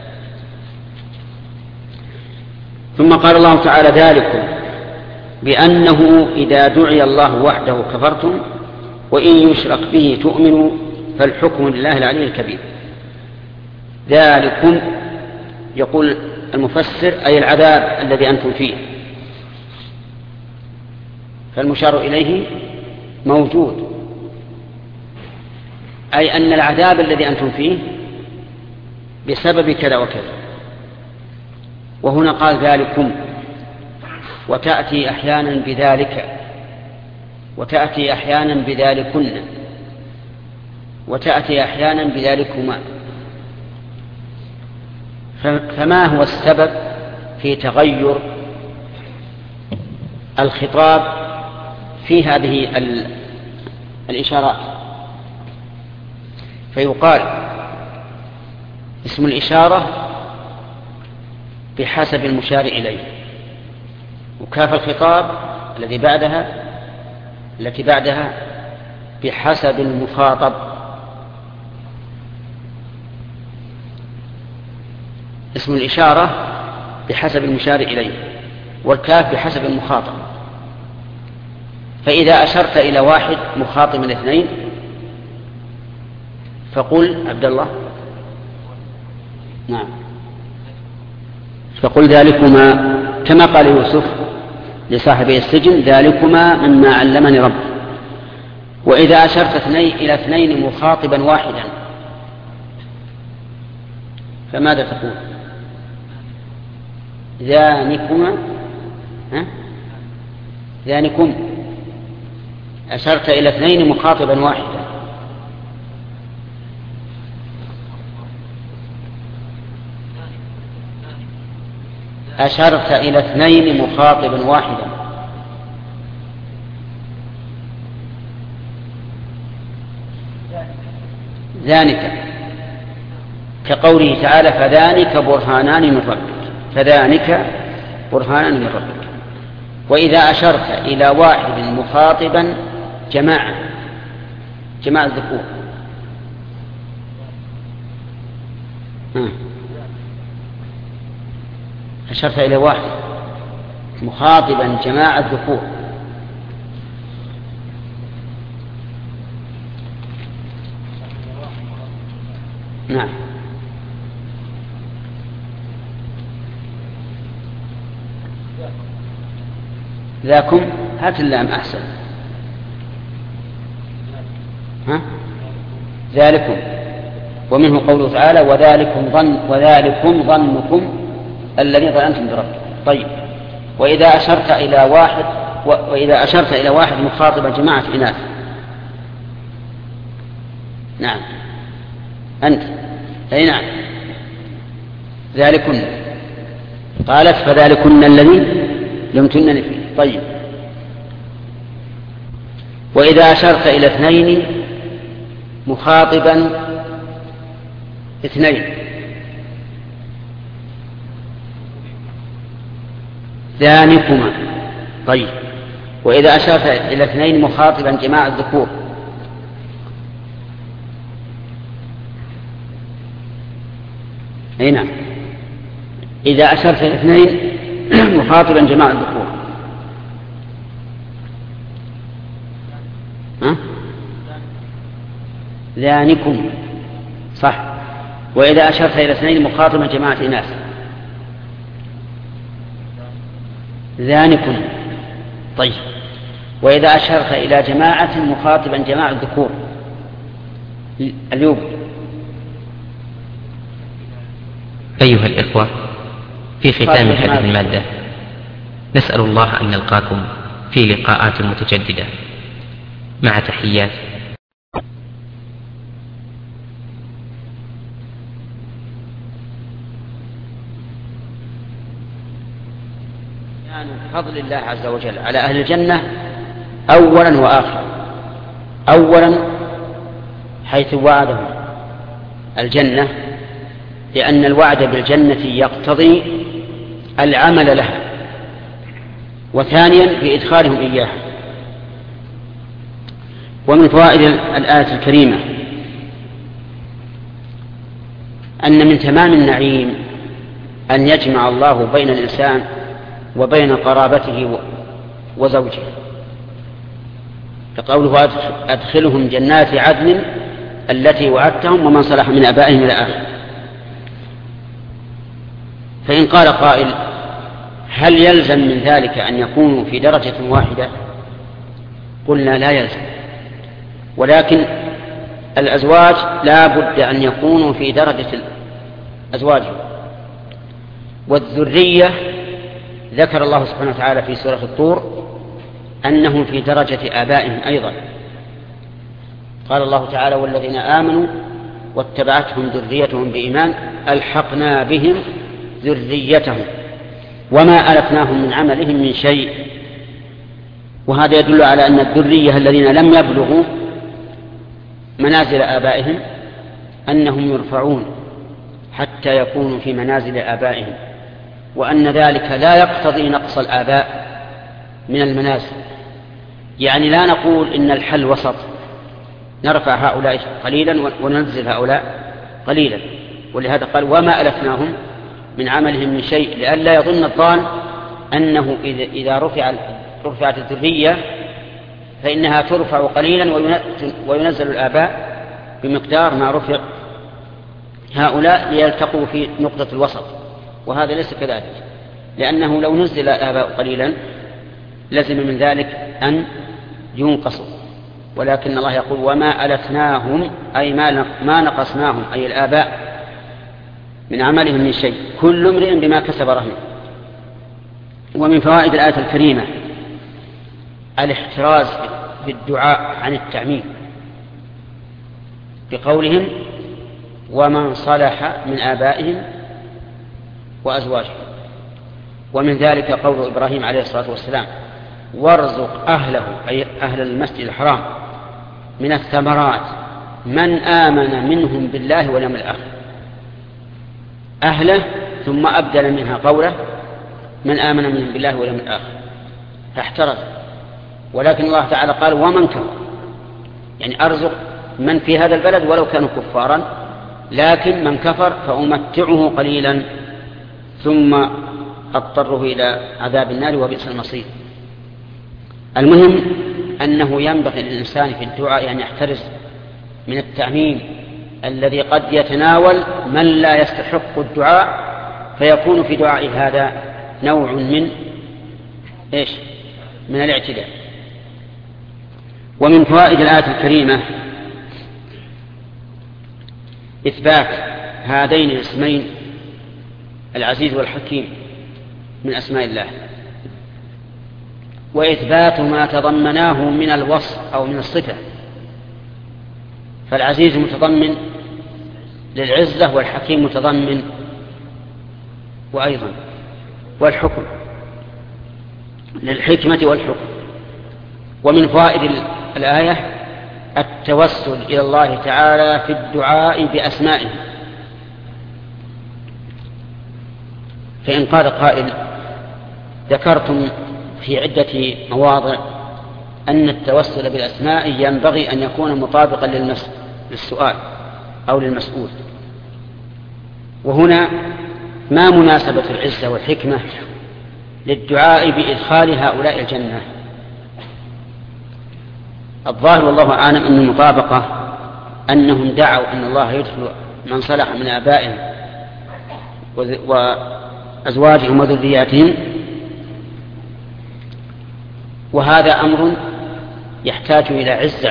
ثم قال الله تعالى ذلكم بأنه إذا دعي الله وحده كفرتم وإن يشرك به تؤمنوا فالحكم لله العلي الكبير. ذلكم يقول المفسر أي العذاب الذي أنتم فيه، فالمشار إليه موجود، أي أن العذاب الذي أنتم فيه بسبب كذا وكذا. وهنا قال ذلكم، وتأتي أحيانا بذلك، وتأتي أحيانا بذلكن، وتأتي أحيانا بذلكما. فما هو السبب في تغير الخطاب في هذه الإشارات؟ فيقال اسم الإشارة بحسب المشار إليه، وكاف الخطاب الذي بعدها التي بعدها بحسب المخاطب. اسم الإشارة بحسب المشار إليه، والكاف بحسب المخاطب. فإذا أشرت إلى واحد مخاطب من اثنين فقل عبد الله نعم، فقل ذلكما كما قال يوسف لصاحبي السجن ذلكما مما علمني ربي. وإذا أشرت اثنين إلى اثنين مخاطبا واحدا فماذا تقول؟ ذانكما ذانكم، أشرت إلى اثنين مخاطبا واحدا. أشرت إلى اثنين مخاطبا واحدا. ذلك كقوله تعالى فذلك برهانان من ربك، فذلك برهانان من ربك. وإذا أشرت إلى واحد مخاطبا جماعة جماعة الذكور أشرت إلى واحد مخاطبا جماعة الذكور نعم. ذاكم هات اللام أحسن. ها؟ ذلكم، ومنه قوله تعالى وذلكم ظن وذلكم ظنكم الذي ظننتم بربكم. طيب، وإذا أشرت إلى واحد وإذا أشرت إلى واحد مخاطبا جماعة إناث. نعم أنت، أي نعم ذلكن، قالت فذلكن الذي لمتنني فيه. طيب، وإذا أشرت إلى اثنين مخاطبا اثنين ذانكما. طيب، وإذا أشرت إلى اثنين مخاطبا جماع الذكور أي نعم، إذا أشرت إلى اثنين مخاطبا جماع الذكور ها؟ ذانكم صح. وإذا أشرت إلى اثنين مخاطبا جماعة إناث ذانكم. طيب، وإذا أشرت إلى جماعة مخاطبا جماعة الذكور اليوم. أيها الإخوة، في ختام هذه المادة نسأل الله أن نلقاكم في لقاءات متجددة، مع تحيات يعني فضل الله عز وجل على أهل الجنة أولا وآخرا. أولا حيث وعدهم الجنة، لأن الوعد بالجنة يقتضي العمل لها، وثانيا بإدخالهم إياها. ومن فوائد الآية الكريمة أن من تمام النعيم أن يجمع الله بين الإنسان وبين قرابته وزوجه، فقوله أدخلهم جنات عدن التي وعدتهم ومن صلح من آبائهم إلى آخره. فإن قال قائل هل يلزم من ذلك أن يكونوا في درجة واحدة؟ قلنا لا يلزم، ولكن الأزواج لا بد أن يكونوا في درجة أزواجهم. والذرية ذكر الله سبحانه وتعالى في سورة الطور أنهم في درجة آبائهم أيضا. قال الله تعالى والذين آمنوا واتبعتهم ذريتهم بإيمان ألحقنا بهم ذريتهم وما ألتناهم من عملهم من شيء. وهذا يدل على أن الذرية الذين لم يبلغوا منازل آبائهم أنهم يرفعون حتى يكونوا في منازل آبائهم، وأن ذلك لا يقتضي نقص الآباء من المنازل. يعني لا نقول إن الحل وسط، نرفع هؤلاء قليلا وننزل هؤلاء قليلا. ولهذا قال وما ألفناهم من عملهم من شيء، لئلا يظن الظان أنه إذا رفع رفعت الذرية فإنها ترفع قليلا وينزل الآباء بمقدار ما رفع هؤلاء ليلتقوا في نقطة الوسط، وهذا ليس كذلك، لأنه لو نزل الآباء قليلا لزم من ذلك أن ينقصوا. ولكن الله يقول وما ألفناهم أي ما نقصناهم أي الآباء من عملهم من شيء، كل امرئ بما كسب رهن. ومن فوائد الآية الكريمة الاحتراز في الدعاء عن التعميم بقولهم ومن صلح من آبائهم وأزواجهم. ومن ذلك قول إبراهيم عليه الصلاة والسلام وارزق أهله أي أهل المسجد الحرام من الثمرات من آمن منهم بالله واليوم الآخر. أهله ثم أبدل منها قوله من آمن منهم بالله واليوم الآخر، فاحترز. ولكن الله تعالى قال ومن كفر، يعني أرزق من في هذا البلد ولو كانوا كفارا، لكن من كفر فأمتعه قليلا ثم أضطره إلى عذاب النار وبئس المصير. المهم أنه ينبغي للإنسان في الدعاء أن يحترز من التعميم الذي قد يتناول من لا يستحق الدعاء، فيكون في دعاء هذا نوع من إيش؟ من الاعتداء. ومن فوائد الآية الكريمة إثبات هذين الاسمين العزيز والحكيم من أسماء الله، وإثبات ما تضمناه من الوصف أو من الصفة. فالعزيز متضمن للعزة والحكيم متضمن وأيضا والحكم للحكمة والحكم. ومن فوائد الآية التوسل إلى الله تعالى في الدعاء بأسمائه. فإن قال قائل ذكرتم في عدة مواضع أن التوسل بالأسماء ينبغي أن يكون مطابقا للمس... للسؤال أو للمسؤول، وهنا ما مناسبة العزة والحكمة للدعاء بإدخال هؤلاء الجنة؟ الظاهر والله أعلم أن المطابقة أنهم دعوا أن الله يدخل من صلح من آبائهم وأزواجهم وذرياتهم، وهذا أمر يحتاج إلى عزة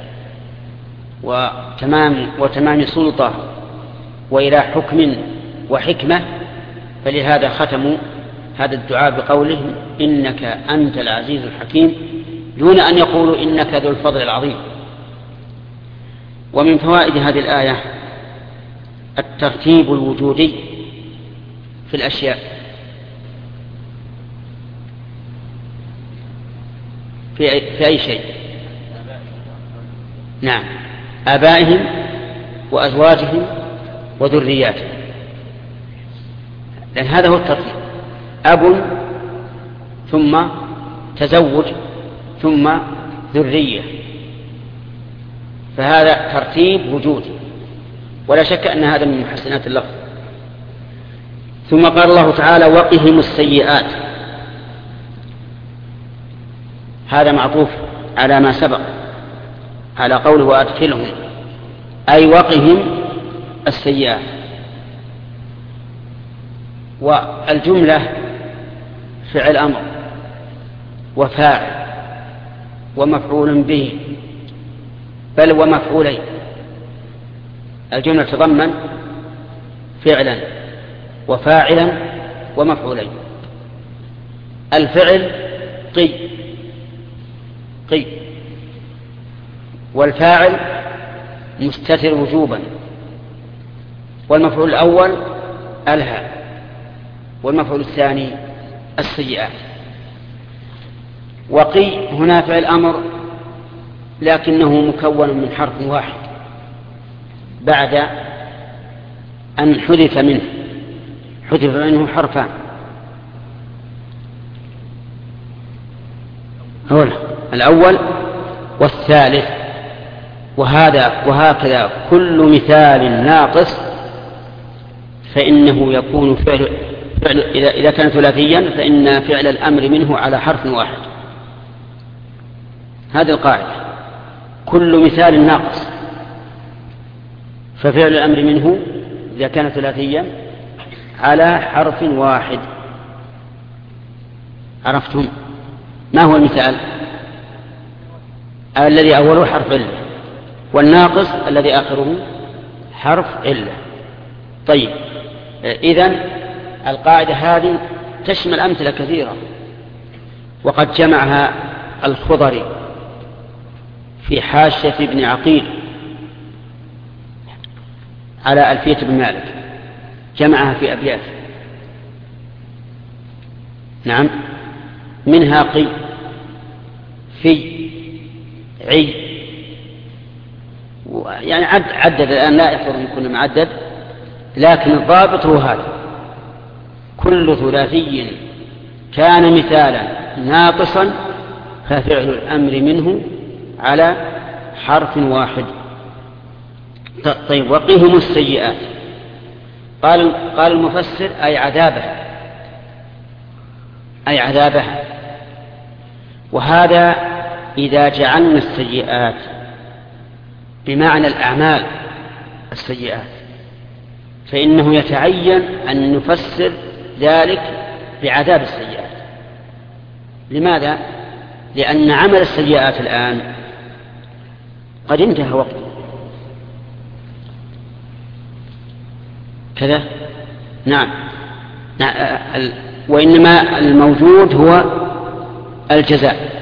وتمام, وتمام سلطة وإلى حكم وحكمة، فلهذا ختموا هذا الدعاء بقولهم إنك أنت العزيز الحكيم، دون أن يقولوا إنك ذو الفضل العظيم. ومن فوائد هذه الآية الترتيب الوجودي في الأشياء، في أي, في أي شيء. نعم، آبائهم وأزواجهم وذرياتهم، لأن هذا هو الترتيب، أب ثم تزوج ثم ذرية، فهذا ترتيب وجودي، ولا شك أن هذا من محسنات اللفظ. ثم قال الله تعالى وقهم السيئات، هذا معطوف على ما سبق على قوله وأدخلهم، أي وقهم السيئات. والجملة فعل أمر وفاعل ومفعول به، بل ومفعولين. الجملة تضمن فعلا وفاعلا ومفعولين. الفعل قي قي، والفاعل مستتر وجوبا، والمفعول الأول ألهى، والمفعول الثاني السيئات. وقي هنا فعل أمر لكنه مكون من حرف واحد بعد أن حذف منه حذف منه حرفان، هو الأول والثالث. وهذا وهكذا كل مثال ناقص فإنه يكون فعل, فعل إذا, إذا كان ثلاثيا فإن فعل الأمر منه على حرف واحد. هذه القاعدة، كل مثال ناقص ففعل الأمر منه إذا كان ثلاثيا على حرف واحد. عرفتم ما هو المثال؟ الذي أوله حرف علة، والناقص الذي آخره حرف علة. طيب، إذن القاعدة هذه تشمل أمثلة كثيرة، وقد جمعها الخضري في حاشية ابن عقيل على ألفية بن مالك، جمعها في أبيات. نعم، منها قي في عي، يعني عد عدد الآن لا يحضر من كل معدد، لكن الضابط هو هذا: كل ثلاثي كان مثالا ناقصا ففعل الأمر منه على حرف واحد. طيب، وقهم السيئات، قال قال المفسر أي عذابها، أي عذابها. وهذا إذا جعلنا السيئات بمعنى الأعمال السيئات، فإنه يتعين أن نفسر ذلك بعذاب السيئات. لماذا؟ لأن عمل السيئات الآن قد انتهى وقته كذا. نعم. وإنما الموجود هو الجزاء،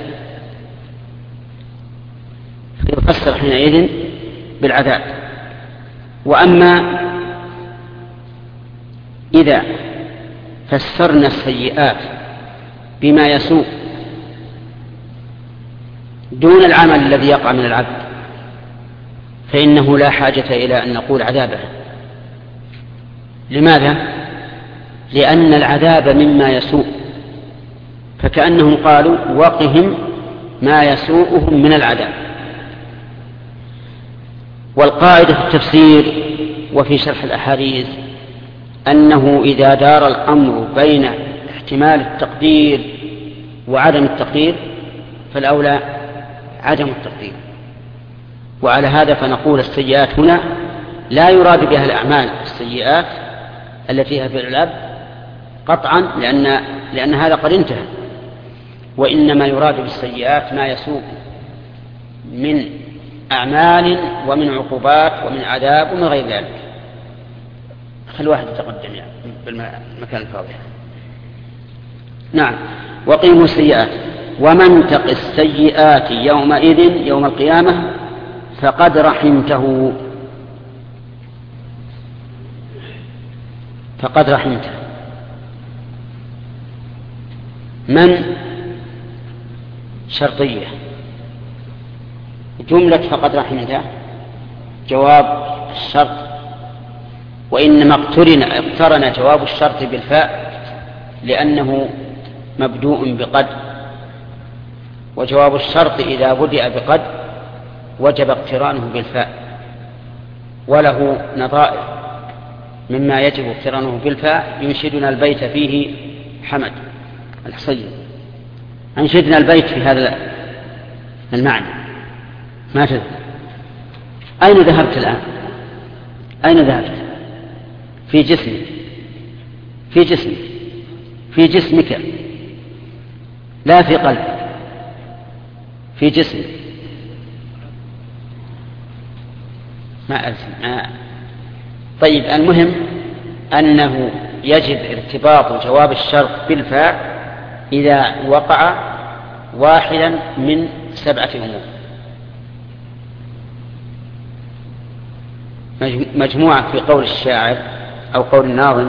يفسر حينئذ بالعذاب. وأما إذا فسرنا السيئات بما يسوء دون العمل الذي يقع من العبد فإنه لا حاجة إلى أن نقول عذابه. لماذا؟ لأن العذاب مما يسوء، فكأنهم قالوا وقهم ما يسوءهم من العذاب. والقاعدة في التفسير وفي شرح الأحاديث أنه إذا دار الأمر بين احتمال التقدير وعدم التقدير فالأولى عدم التقدير. وعلى هذا فنقول السيئات هنا لا يراد بها الأعمال السيئات التي هي فعل العبد قطعا، لأن, لأن هذا قد انتهى، وإنما يراد بالسيئات ما يسوء من أعمال ومن عقوبات ومن عذاب ومن غير ذلك. خل واحد يتقدم يعني بالمكان الفاضي. نعم. وقيموا السيئات ومن تق السيئات يومئذ يوم القيامة فقد رحمته فقد رحمته. من شرطية، جملة فقد رحمته جواب الشرط، وإنما اقترن, اقترن جواب الشرط بالفاء لأنه مبدوء بقد، وجواب الشرط إذا بدأ بقد وجب اقترانه بالفاء، وله نظائر مما يجب اقترانه بالفاء ينشدنا البيت فيه حمد الحصين. أنشدنا البيت في هذا المعنى. ما تذكر أين ذهبت الآن؟ أين ذهبت؟ في جسمي في جسمي في جسمك، لا في قلبك، في جسمك. ما ألزم ما. طيب، المهم أنه يجب ارتباط جواب الشرط بالفاء إذا وقع واحدا من سبعة أمور. مجموعة في قول الشاعر أو قول الناظم: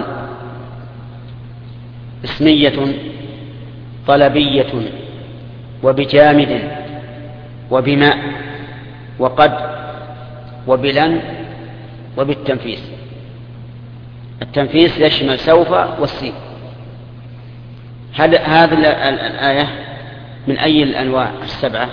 اسمية طلبية وبجامد وبماء وقد وبلن وبالتنفيس. التنفيس يشمل سوف والسين. هل هذه الآية من أي الأنواع السبعة؟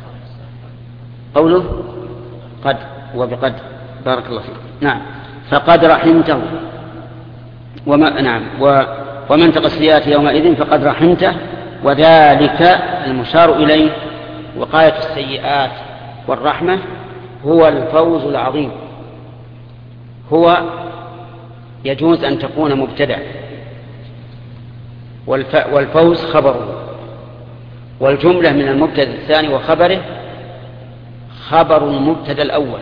قوله قد وبقد. بارك الله فيك. نعم. فقد رحمته وما نعم و... ومن تق السيئات يومئذ فقد رحمته، وذلك المشار إليه وقاية السيئات والرحمة هو الفوز العظيم. هو يجوز أن تكون مبتدأ، والف... والفوز خبره، والجملة من المبتدأ الثاني وخبره خبر المبتدأ الأول.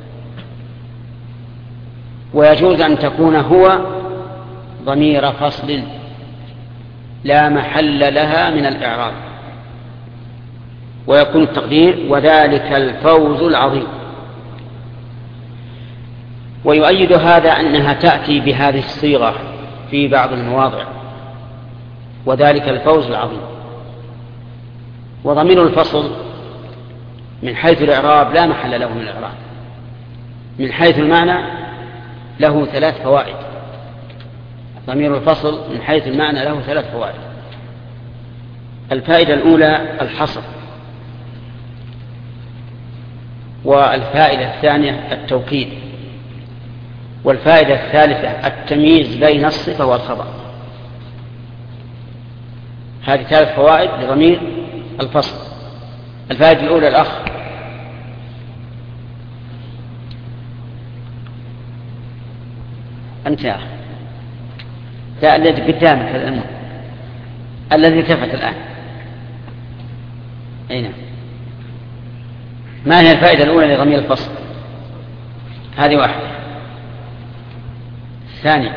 ويجوز أن تكون هو ضمير فصل لا محل لها من الإعراب، ويكون التقدير وذلك الفوز العظيم. ويؤيد هذا أنها تأتي بهذه الصيغة في بعض المواضع: وذلك الفوز العظيم. وضمير الفصل من حيث الإعراب لا محل له من الإعراب، من حيث المعنى له ثلاث فوائد. ضمير الفصل من حيث المعنى له ثلاث فوائد. الفائدة الأولى الحصر، والفائدة الثانية التوكيد، والفائدة الثالثة التمييز بين الصفة والخبر. هذه ثلاث فوائد لضمير الفصل. الفائدة الأولى الأخ أنت يا أخي، لا الذي قدامك الآن، الذي التفت الآن. أين؟ ما هي الفائدة الأولى لضمير الفصل؟ هذه واحدة. الثانية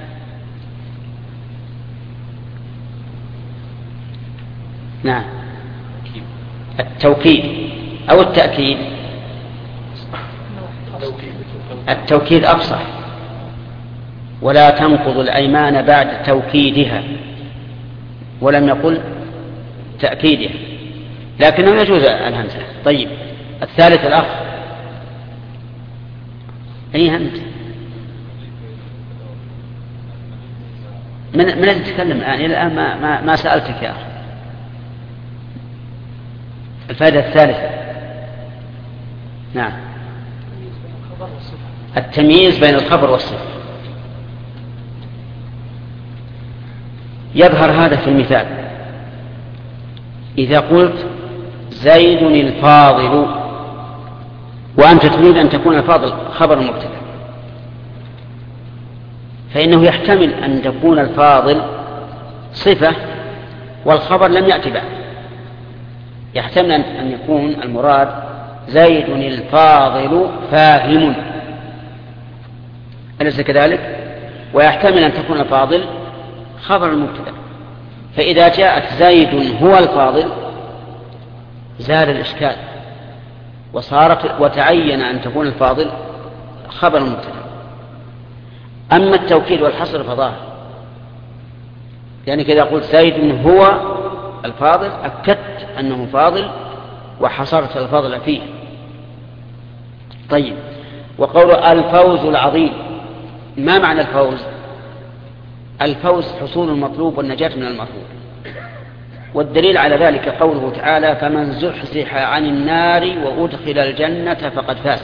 نعم التوكيد أو التأكيد. التوكيد أفصح: ولا تنقض الأيمان بعد توكيدها، ولم يقل تأكيدها، لكنه يجوز الهمزة. طيب، الثالث الأخ. أي أنت من من الذي تتكلم الآن؟ إلى الآن ما, ما, ما سألتك يا أخي. الفائدة الثالثة. نعم. التمييز بين الخبر والصفة. يظهر هذا في المثال. إذا قلت زيد الفاضل وأنت تريد أن تكون الفاضل خبر المبتدأ، فإنه يحتمل أن تكون الفاضل صفة والخبر لم يأتي بعد. يحتمل أن يكون المراد زيد الفاضل فاهم، أليس كذلك؟ ويحتمل أن تكون الفاضل خبر المبتدأ. فإذا جاءت زيد هو الفاضل زال الإشكال وصارت وتعين أن تكون الفاضل خبر المبتدأ. أما التوكيد والحصر فظاهر، يعني كذا قلت زيد هو الفاضل أكدت أنه فاضل وحصرت الفضل فيه. طيب، وقول الفوز العظيم، ما معنى الفوز؟ الفوز حصول المطلوب والنجاة من المطلوب، والدليل على ذلك قوله تعالى فمن زحزح عن النار وأدخل الجنة فقد فاز.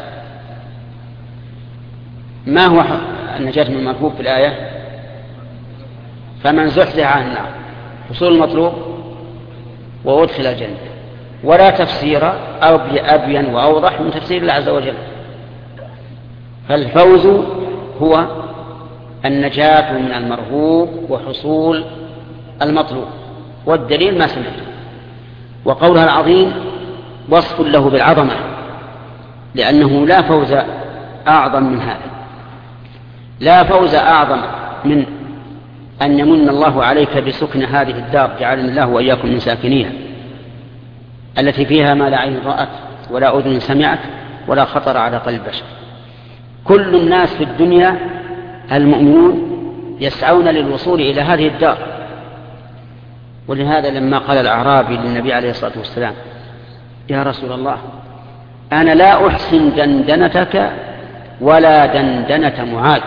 ما هو النجاة من المطلوب في الآية؟ فمن زحزح عن النار حصول المطلوب وأدخل الجنة، ولا تفسير أبين وأوضح من تفسير الله عز وجل. فالفوز هو النجاة من المرغوب وحصول المطلوب، والدليل ما سمعته. وقولها العظيم وصف له بالعظمة، لأنه لا فوز أعظم من هذا، لا فوز أعظم من أن يمن الله عليك بسكن هذه الدار، جعلنا الله وإياكم من ساكنيها، التي فيها ما لا عين رأت ولا أذن سمعت ولا خطر على قلب بشر. كل الناس في الدنيا المؤمنون يسعون للوصول إلى هذه الدار. ولهذا لما قال الأعرابي للنبي عليه الصلاة والسلام يا رسول الله أنا لا أحسن دندنتك ولا دندنة معاذ،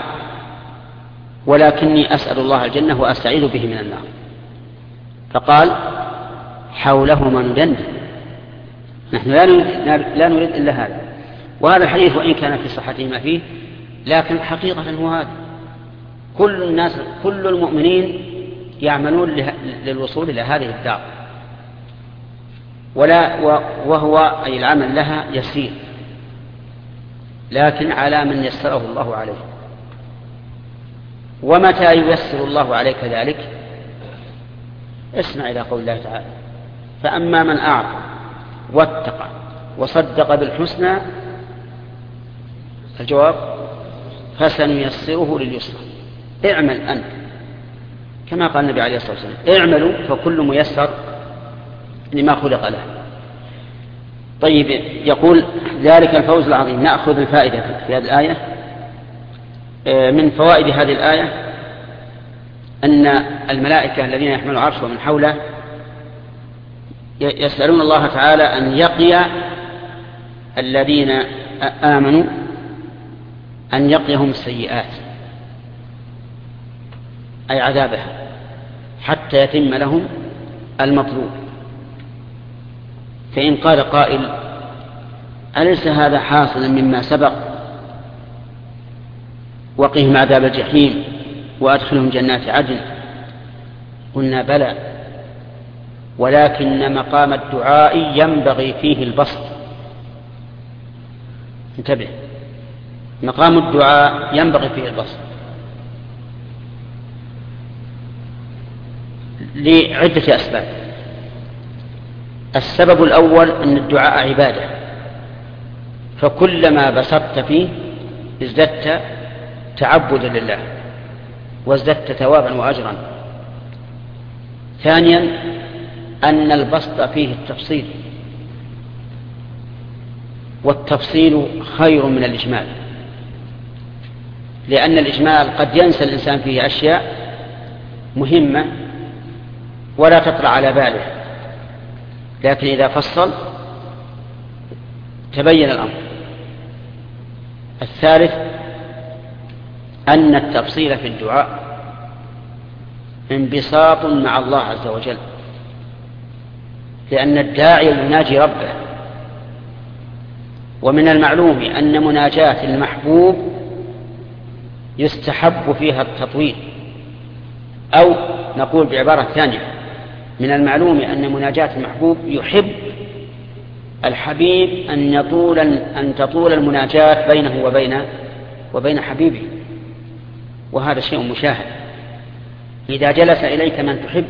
ولكني أسأل الله الجنة وأستعيذ به من النار، فقال حولهما ندندن، نحن لا نريد إلا هذا. وهذا الحديث وإن كان في صحته ما فيه، لكن حقيقة هو هذا. كل الناس كل المؤمنين يعملون للوصول إلى هذه الدار، ولا وهو أي العمل لها يسير، لكن على من يسره الله عليه. ومتى ييسر الله عليك ذلك؟ اسمع إلى قول الله تعالى فأما من أعطى واتقى وصدق بالحسنى، الجواب فسنيسره لليسرى. اعمل أنت كما قال النبي عليه الصلاة والسلام اعملوا فكل ميسر لما خلق له. طيب، يقول ذلك الفوز العظيم. نأخذ الفائدة في هذه الآية. من فوائد هذه الآية أن الملائكة الذين يحملون العرش ومن حوله يسألون الله تعالى أن يقي الذين آمنوا، أن يقيهم السيئات أي عذابها، حتى يتم لهم المطلوب. فإن قال قائل أليس هذا حاصلا مما سبق وقهم عذاب الجحيم وأدخلهم جنات عدن؟ قلنا بلى، ولكن مقام الدعاء ينبغي فيه البسط. انتبه، مقام الدعاء ينبغي فيه البسط لعدة أسباب. السبب الأول أن الدعاء عبادة، فكلما بسطت فيه ازددت تعبدا لله وازددت ثوابا وأجرا. ثانيا أن البسط فيه التفصيل، والتفصيل خير من الإجمال، لأن الإجمال قد ينسى الإنسان فيه أشياء مهمة ولا تطرأ على باله، لكن إذا فصل تبين الأمر. الثالث أن التفصيل في الدعاء انبساط مع الله عز وجل، لأن الداعي يناجي ربه. ومن المعلوم أن مناجاة المحبوب يستحب فيها التطويل، أو نقول بعبارة ثانية، من المعلوم أن مناجاة المحبوب يحب الحبيب أن يطول أن تطول المناجاة بينه وبين وبين حبيبه، وهذا شيء مشاهد. إذا جلس إليك من تحب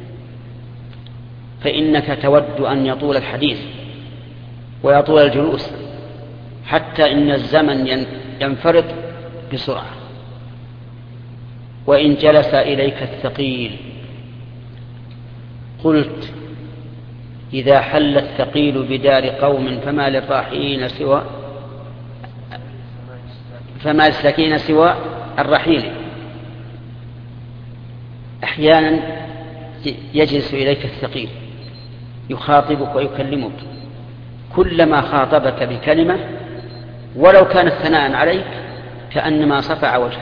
فإنك تود أن يطول الحديث ويطول الجلوس، حتى إن الزمن ينفرط بسرعة. وإن جلس إليك الثقيل قلت إذا حل الثقيل بدار قوم فما للراحلين سوى فما للساكين سوى الرحيل. أحيانا يجلس إليك الثقيل يخاطبك ويكلمك، كلما خاطبك بكلمة ولو كانت ثناء عليك كأنما صفع وجهك،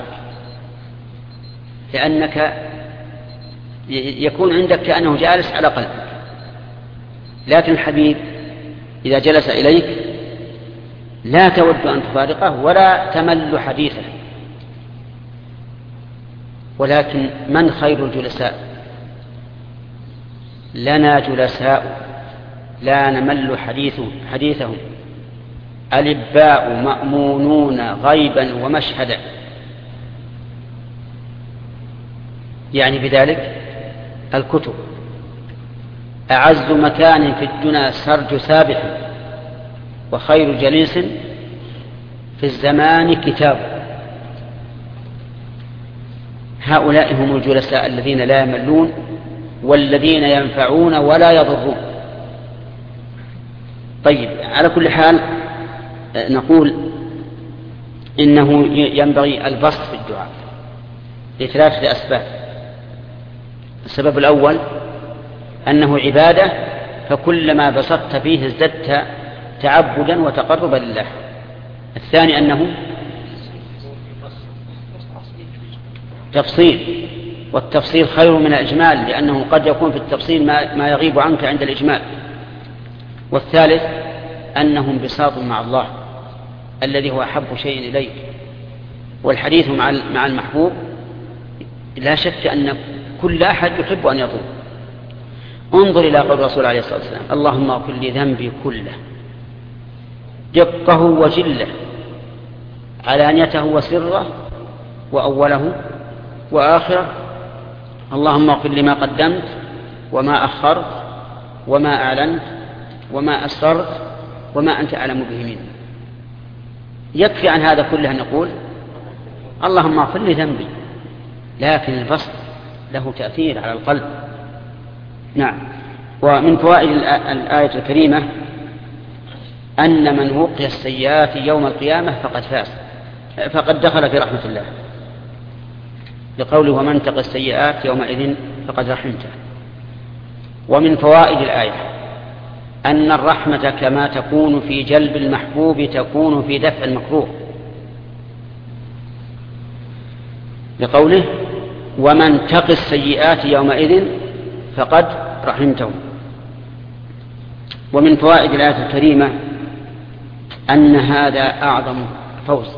لأنك يكون عندك كأنه جالس على قلبك. لكن الحبيب إذا جلس إليك لا تود أن تفارقه ولا تمل حديثه. ولكن من خير الجلساء؟ لنا جلساء لا نمل حديثهم حديثهم ألباء مأمونون غيبا ومشهدا. يعني بذلك الكتب. أعز مكان في الدنيا سرج سابح، وخير جليس في الزمان كتاب. هؤلاء هم الجلساء الذين لا يملون والذين ينفعون ولا يضرون. طيب، على كل حال نقول إنه ينبغي البسط في الدعاء لثلاثة أسباب. السبب الأول أنه عبادة، فكلما بسطت فيه ازددت تعبدا وتقربا لله. الثاني أنه تفصيل، والتفصيل خير من الإجمال، لأنه قد يكون في التفصيل ما يغيب عنك عند الإجمال. والثالث أنه انبساط مع الله الذي هو أحب شيء إليك. والحديث مع المحبوب لا شك أن كل أحد يحب أن يطول. انظر إلى قول الرسول عليه الصلاة والسلام: اللهم اغفر لي ذنبي كله دقه وجله علانيته وسره وأوله وآخره. اللهم اغفر لي ما قدمت وما أخرت وما أعلنت وما أسررت وما أنت أعلم به مني. يكفي عن هذا كله أن نقول اللهم اغفر لي ذنبي، لكن البسط له تأثير على القلب. نعم. ومن فوائد الآية الكريمة أن من وقي السيئات يوم القيامة فقد فاز، فقد دخل في رحمة الله، لقوله ومن تق السيئات يومئذ فقد رحمته. ومن فوائد الآية أن الرحمة كما تكون في جلب المحبوب تكون في دفع المكروه، لقوله ومن تق السيئات يومئذ فقد رحمته. ومن فوائد الآية الكريمة أن هذا أعظم فوز،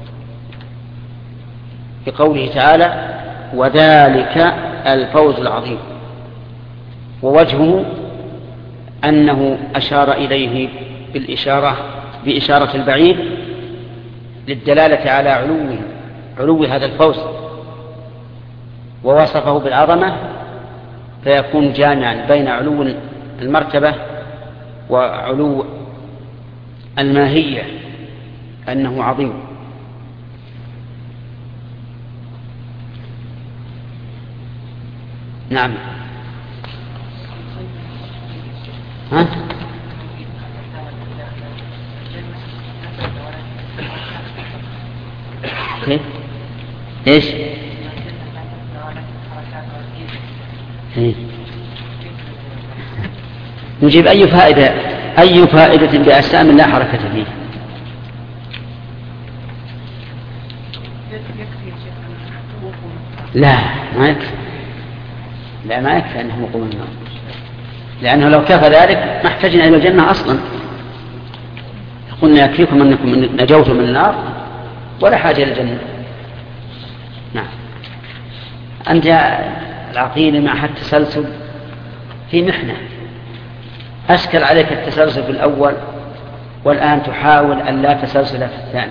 بقوله تعالى وذلك الفوز العظيم. ووجهه أنه أشار إليه بالإشارة بإشارة البعيد للدلالة على علو علو هذا الفوز، ووصفه بالعظمة فيكون جامعا بين علو المرتبة وعلو الماهية، أنه عظيم. نعم. ها؟ كيف؟ ايش؟ إيه؟ نجيب أي فائدة أي فائدة بأجسام لا حركة فيه. لا ما يكفي، لا ما يكفي أنه مقوم النار. لأنه لو كفى ذلك ما احتجنا إلى الجنة أصلا، قلنا يكفيكم أنكم نجوتم من النار ولا حاجة إلى الجنة. نعم. أنت العقيدة مع التسلسل في محنة، أشكل عليك التسلسل في الأول والآن تحاول أن لا تسلسل في الثاني.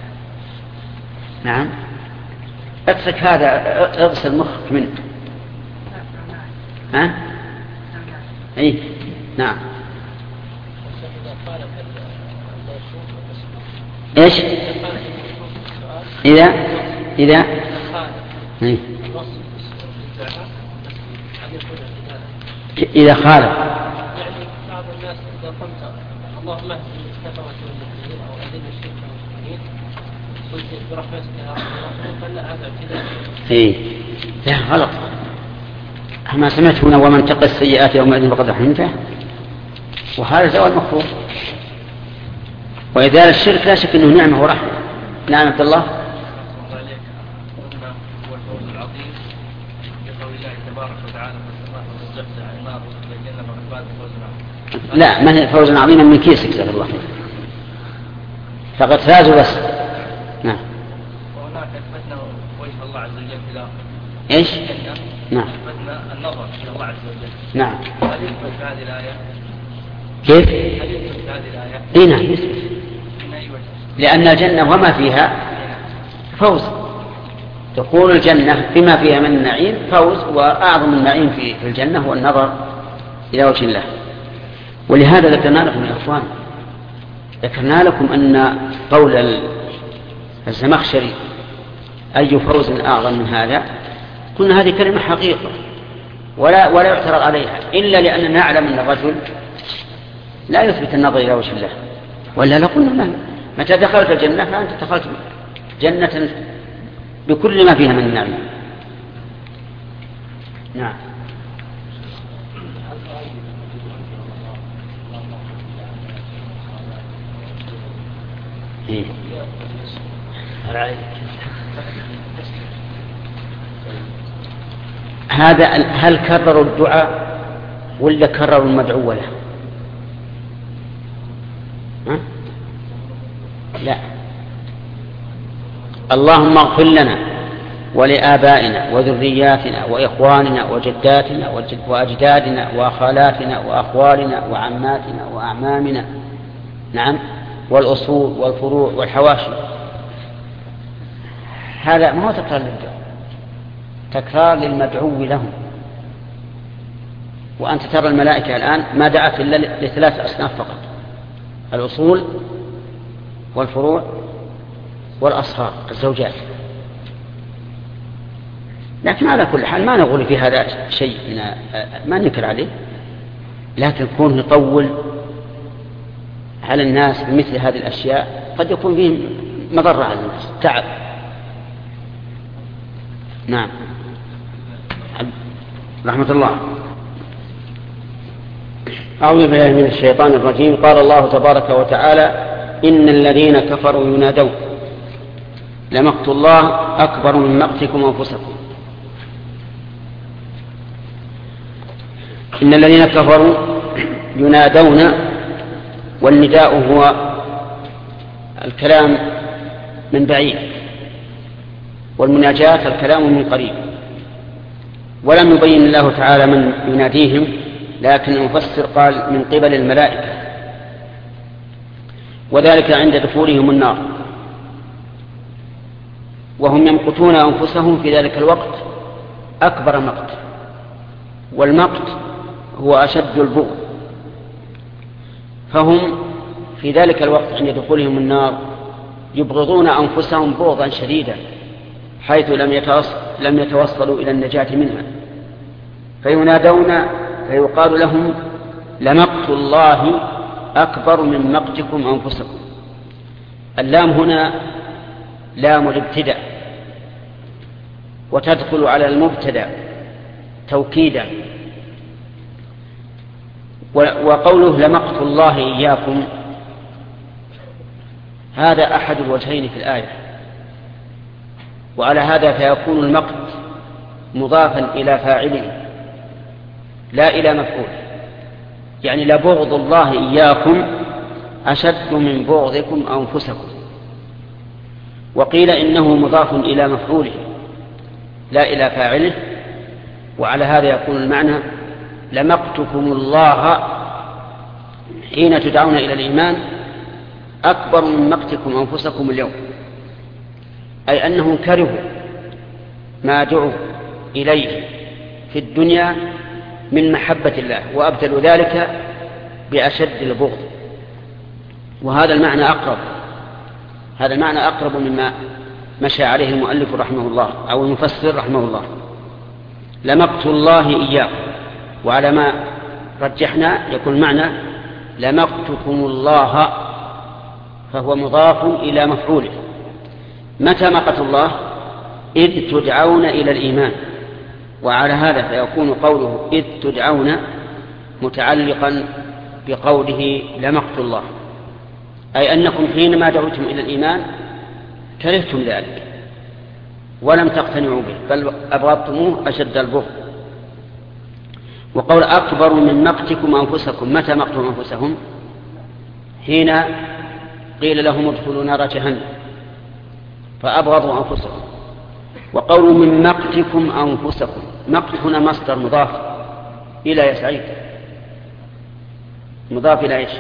نعم. اترك هذا، اغسل مخك منه. ها؟ اي نعم. ايش؟ إذا إذا إيه؟ إذا خالف يعني بعض الناس إذا قمت اللهم اهد الكفرة والمؤمنين أو أذل الشرك والمشركين قلت برحمتك يا رب قال لا هذا ابتداء. إيه لا غلط. ما سمعت هنا ومن تقى السيئات يومئذ فقد رحمته، وهذا زوال مكروه. وإزالة الشرك لا شك أنه نعمة ورحمة. نعم عبد الله. لا ما هي فوزا عظيما من كيسك جزاك الله خير، فقد فازوا بس. نعم. وهناك اثبتنا وجه الله عز وجل في الآخرة. ايش؟ نعم. اثبتنا النظر الى الله عز وجل. نعم. هل يثبت في هذه الآية؟ كيف؟ هل يثبت في هذه الآية؟ اي نعم يثبت. لأن الجنة وما فيها فوز، تكون الجنة بما فيها من النعيم فوز، وأعظم النعيم في الجنة هو النظر إلى وجه الله. ولهذا ذكرنا لكم يا أخوان، ذكرنا لكم أن قول الزمخشري أي فوز أعظم من هذا، قلنا هذه كلمة حقيقة ولا ولا يعترض عليها، إلا لأننا نعلم أن الرجل لا يثبت النظر إلى وجه الله، ولا لقلنا متى دخلت الجنة فأنت دخلت جنة بكل ما فيها من النعيم. نعم. إيه. هذا هل كرروا الدعاء ولا كرروا المدعو له؟ ها؟ لا. اللهم اغفر لنا ولآبائنا وذرياتنا وإخواننا وجداتنا وأجدادنا وخالاتنا وأخوالنا وعماتنا وأعمامنا. نعم. والأصول والفروع والحواشي. هذا ما هو تكرار للدعاء، تكرار للمدعو لهم. وأنت ترى الملائكة الآن ما دعت إلا لثلاث أصناف فقط: الأصول والفروع والأصهار الزوجات. لكن على كل حال ما نقول في هذا شيء من ما ننكر عليه، لكن كون يطول على الناس بمثل هذه الأشياء قد يكون فيه مضرة على الناس، تعب. نعم. رحمة الله. أعوذ بالله من الشيطان الرجيم. قال الله تبارك وتعالى: إن الذين كفروا ينادون لمقت الله أكبر من مقتكم أنفسكم. إن الذين كفروا ينادون، والنداء هو الكلام من بعيد، والمناجاة الكلام من قريب. ولم يبين الله تعالى من يناديهم، لكن المفسر قال من قبل الملائكة، وذلك عند دخولهم النار، وهم يمقتون أنفسهم في ذلك الوقت أكبر مقت. والمقت هو أشد البغض، فهم في ذلك الوقت عند دخولهم النار يبغضون أنفسهم بغضا شديدا، حيث لم يتوصلوا إلى النجاة منها، فينادون فيقال لهم لمقت الله أكبر من مقتكم أنفسكم. اللام هنا لام الابتداء، وتدخل على المبتدأ توكيدا. وقوله لمقت الله إياكم هذا أحد الوجهين في الآية، وعلى هذا فيكون المقت مضافا إلى فاعله لا إلى مفعول، يعني لبغض الله إياكم أشد من بغضكم أنفسكم. وقيل إنه مضاف إلى مفعوله لا إلى فاعله، وعلى هذا يكون المعنى لمقتكم الله حين تدعون إلى الإيمان أكبر من مقتكم أنفسكم اليوم، أي أنهم كرهوا ما دعوا إليه في الدنيا من محبة الله وأبدلوا ذلك بأشد البغض. وهذا المعنى أقرب هذا المعنى أقرب مما مشى عليه المؤلف رحمه الله أو المفسر رحمه الله. لمقت الله إياكم، وعلى ما رجحنا يكون معنى لمقتكم الله، فهو مضاف إلى مفعوله. متى مقت الله؟ إذ تدعون إلى الإيمان، وعلى هذا فيكون قوله إذ تدعون متعلقا بقوله لمقت الله، أي أنكم حينما دعوتم إلى الإيمان كرهتم ذلك ولم تقتنعوا به بل أبغضتموه أشد البغض. وقول أكبر من مقتكم أنفسكم، متى مقتوا أنفسهم؟ حين قيل لهم ادخلوا نار جهنم فأبغضوا أنفسهم. وقول من مقتكم أنفسكم، مقت هنا مصدر مضاف إلى يا سعيد، مضاف إلى إيش؟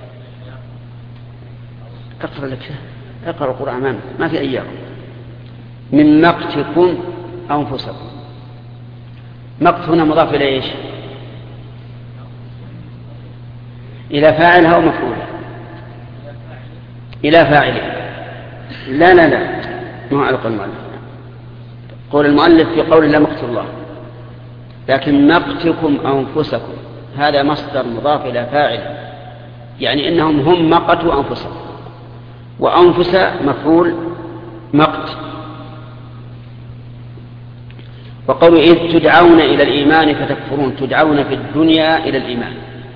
اقرأ لك اقرأ القرآن أمامك ما في أيام. من مقتكم أنفسكم، مقت هنا مضاف إلى إيش؟ إلى فاعلها أو مفعولها؟ إلى فاعله. لا لا لا ما علق المؤلف، قول المؤلف في قول لا مقت الله، لكن مقتكم أنفسكم هذا مصدر مضاف إلى فاعل، يعني إنهم هم مقتوا أنفسهم، وأنفس مفعول مقت. وقول إذ تدعون إلى الإيمان فتكفرون، تدعون في الدنيا إلى الإيمان،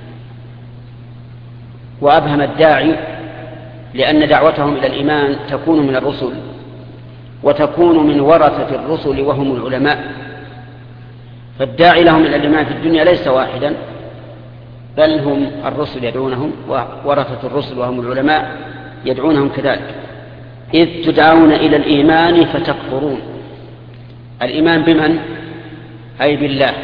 وأبهم الداعي لأن دعوتهم إلى الإيمان تكون من الرسل وتكون من ورثة الرسل وهم العلماء، فالداعي لهم إلى الإيمان في الدنيا ليس واحدا بل هم الرسل يدعونهم وورثة الرسل وهم العلماء يدعونهم كذلك. إذ تدعون إلى الإيمان فتكفرون، الإيمان بمن؟ أي بالله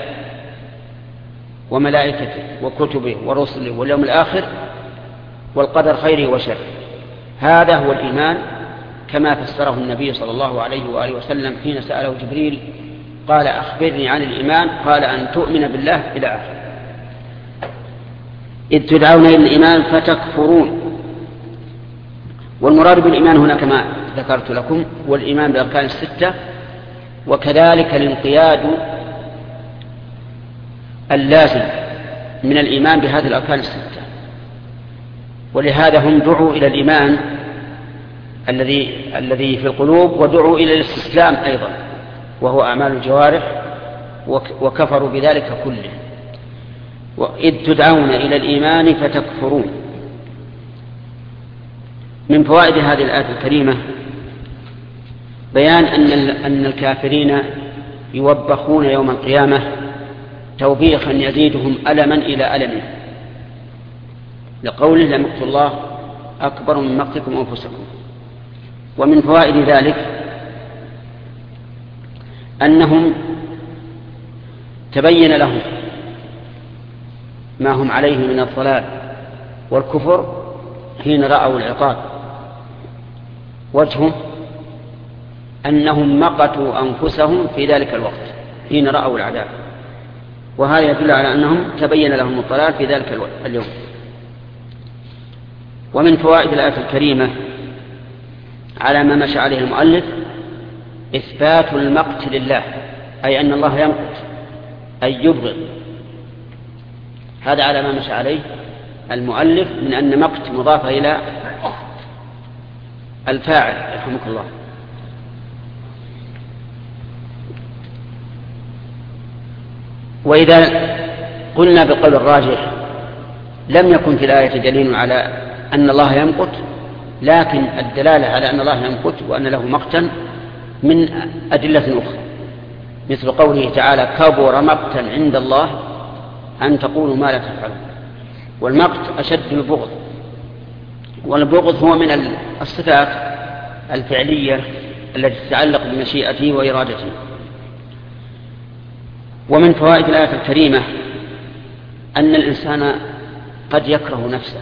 وملائكته وكتبه ورسله واليوم الآخر والقدر خيره وشره، هذا هو الإيمان كما فسره النبي صلى الله عليه وآله وسلم حين سأله جبريل قال أخبرني عن الإيمان، قال أن تؤمن بالله إلى آخر. إذ تدعون إلى الإيمان فتكفرون، والمراد بالإيمان هنا كما ذكرت لكم والإيمان بالأركان الستة، وكذلك الانقياد اللازم من الإيمان بهذه الأركان الستة. ولهذا هم دعوا إلى الإيمان الذي الذي في القلوب، ودعوا إلى الاستسلام أيضا وهو أعمال الجوارح، وكفروا بذلك كله. وإذ تدعون إلى الإيمان فتكفرون. من فوائد هذه الآية الكريمة بيان أن أن الكافرين يوبخون يوم القيامة توبيخا يزيدهم ألما إلى ألمه، لقوله لمقت الله أكبر من مقتكم أنفسكم. ومن فوائد ذلك أنهم تبين لهم ما هم عليه من الضلال والكفر حين رأوا العقاب، وجهه أنهم مقتوا أنفسهم في ذلك الوقت حين رأوا العذاب، وهذا يدل على أنهم تبين لهم الضلال في ذلك اليوم. ومن فوائد الآية الكريمة على ما مشى عليه المؤلف إثبات المقت لله، أي أن الله يمقت أي يبغض، هذا على ما مشى عليه المؤلف من أن مقت مضافة إلى الفاعل يرحمك الله. وإذا قلنا بالقول الراجح لم يكن في الآية دليل على أن الله يمقت، لكن الدلالة على أن الله يمقت وأن له مقتا من أدلة أخرى، مثل قوله تعالى كبر مقتا عند الله أن تقولوا ما لا تفعلون. والمقت أشد البغض، والبغض هو من الصفات الفعلية التي تتعلق بمشيئته وإرادته. ومن فوائد الآية الكريمة أن الإنسان قد يكره نفسه،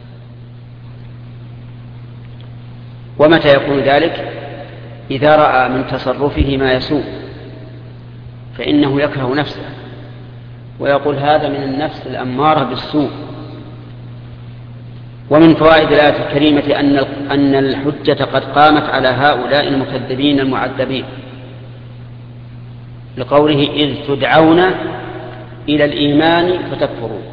ومتى يكون ذلك؟ إذا رأى من تصرفه ما يسوء فإنه يكره نفسه ويقول هذا من النفس الأمارة بالسوء. ومن فوائد الآية الكريمة أن أن الحجة قد قامت على هؤلاء المكذبين المعذبين، لقوله إذ تدعون إلى الإيمان فتكفرون.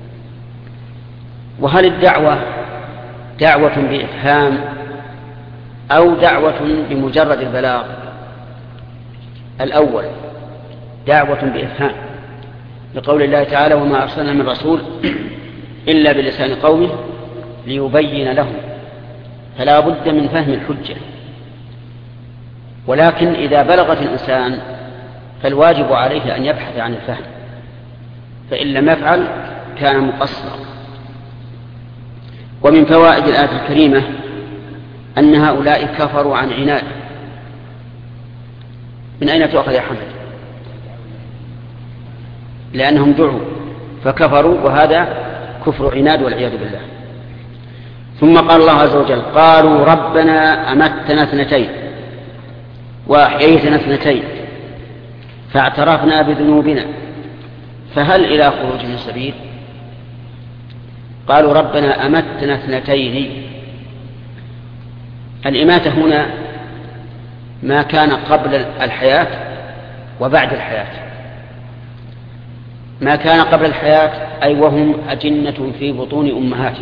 وهل الدعوة دعوة بإفهام أو دعوة بمجرد البلاغ؟ الأول دعوة بإفهام، لقول الله تعالى وما أرسلنا من رسول إلا بلسان قومه ليبين لهم، فلا بد من فهم الحجة. ولكن إذا بلغت الإنسان فالواجب عليه أن يبحث عن الفهم، فإن لم يفعل كان مقصرا. ومن فوائد الآية الكريمة أن هؤلاء كفروا عن عناد. من أين تؤخذ يا حمد؟ لأنهم دعوا فكفروا، وهذا كفر عناد والعياذ بالله. ثم قال الله عز وجل قالوا ربنا أمتنا اثنتين وأحييتنا اثنتين فاعترفنا بذنوبنا فهل إلى خروج من سبيل؟ قالوا ربنا أمتنا اثنتين. الإماتة هنا ما كان قبل الحياة وبعد الحياة. ما كان قبل الحياة أي وهم أجنة في بطون أمهاتهم،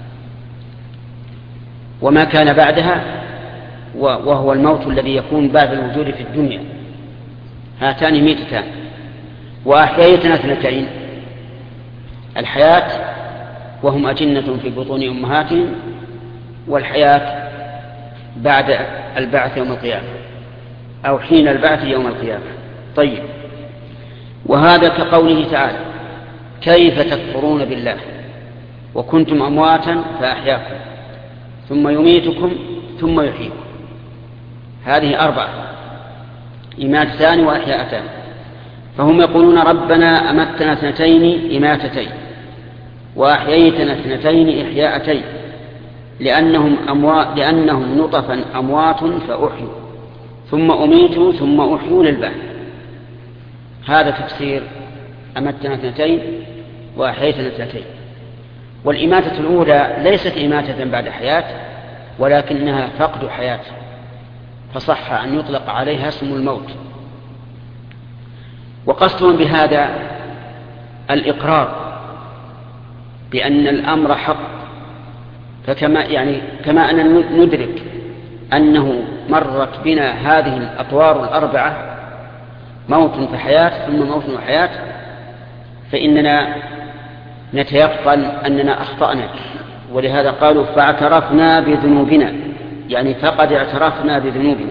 وما كان بعدها وهو الموت الذي يكون بعد الوجود في الدنيا. هاتان ميتتان. وأحييتنا اثنتين، الحياة وهم أجنة في بطون أمهاتهم، والحياة بعد البعث يوم القيامة أو حين البعث يوم القيامة. طيب، وهذا كقوله تعالى كيف تكفرون بالله وكنتم أمواتا فأحياكم ثم يميتكم ثم يحييكم. هذه أربعة، إماتتان وأحياءتان. فهم يقولون ربنا أمتنا اثنتين إماتتين وأحييتنا اثنتين إحياءتين لأنهم, أموات لأنهم نطفا أموات فأحيوا ثم أميتوا ثم أحيوا للبعث. هذا تفسير أمتنا اثنتين وأحييتنا اثنتين. والإماتة الأولى ليست إماتة بعد حياة، ولكنها فقد حياة، فصح أن يطلق عليها اسم الموت. وقصدهم بهذا الإقرار بأن الأمر حق، فكما يعني كما أن ندرك أنه مرت بنا هذه الأطوار الأربعة موت فحياة ثم موت وحياة، فإننا نتيقن أننا أخطأنا. ولهذا قالوا فاعترفنا بذنوبنا، يعني فقد اعترفنا بذنوبنا.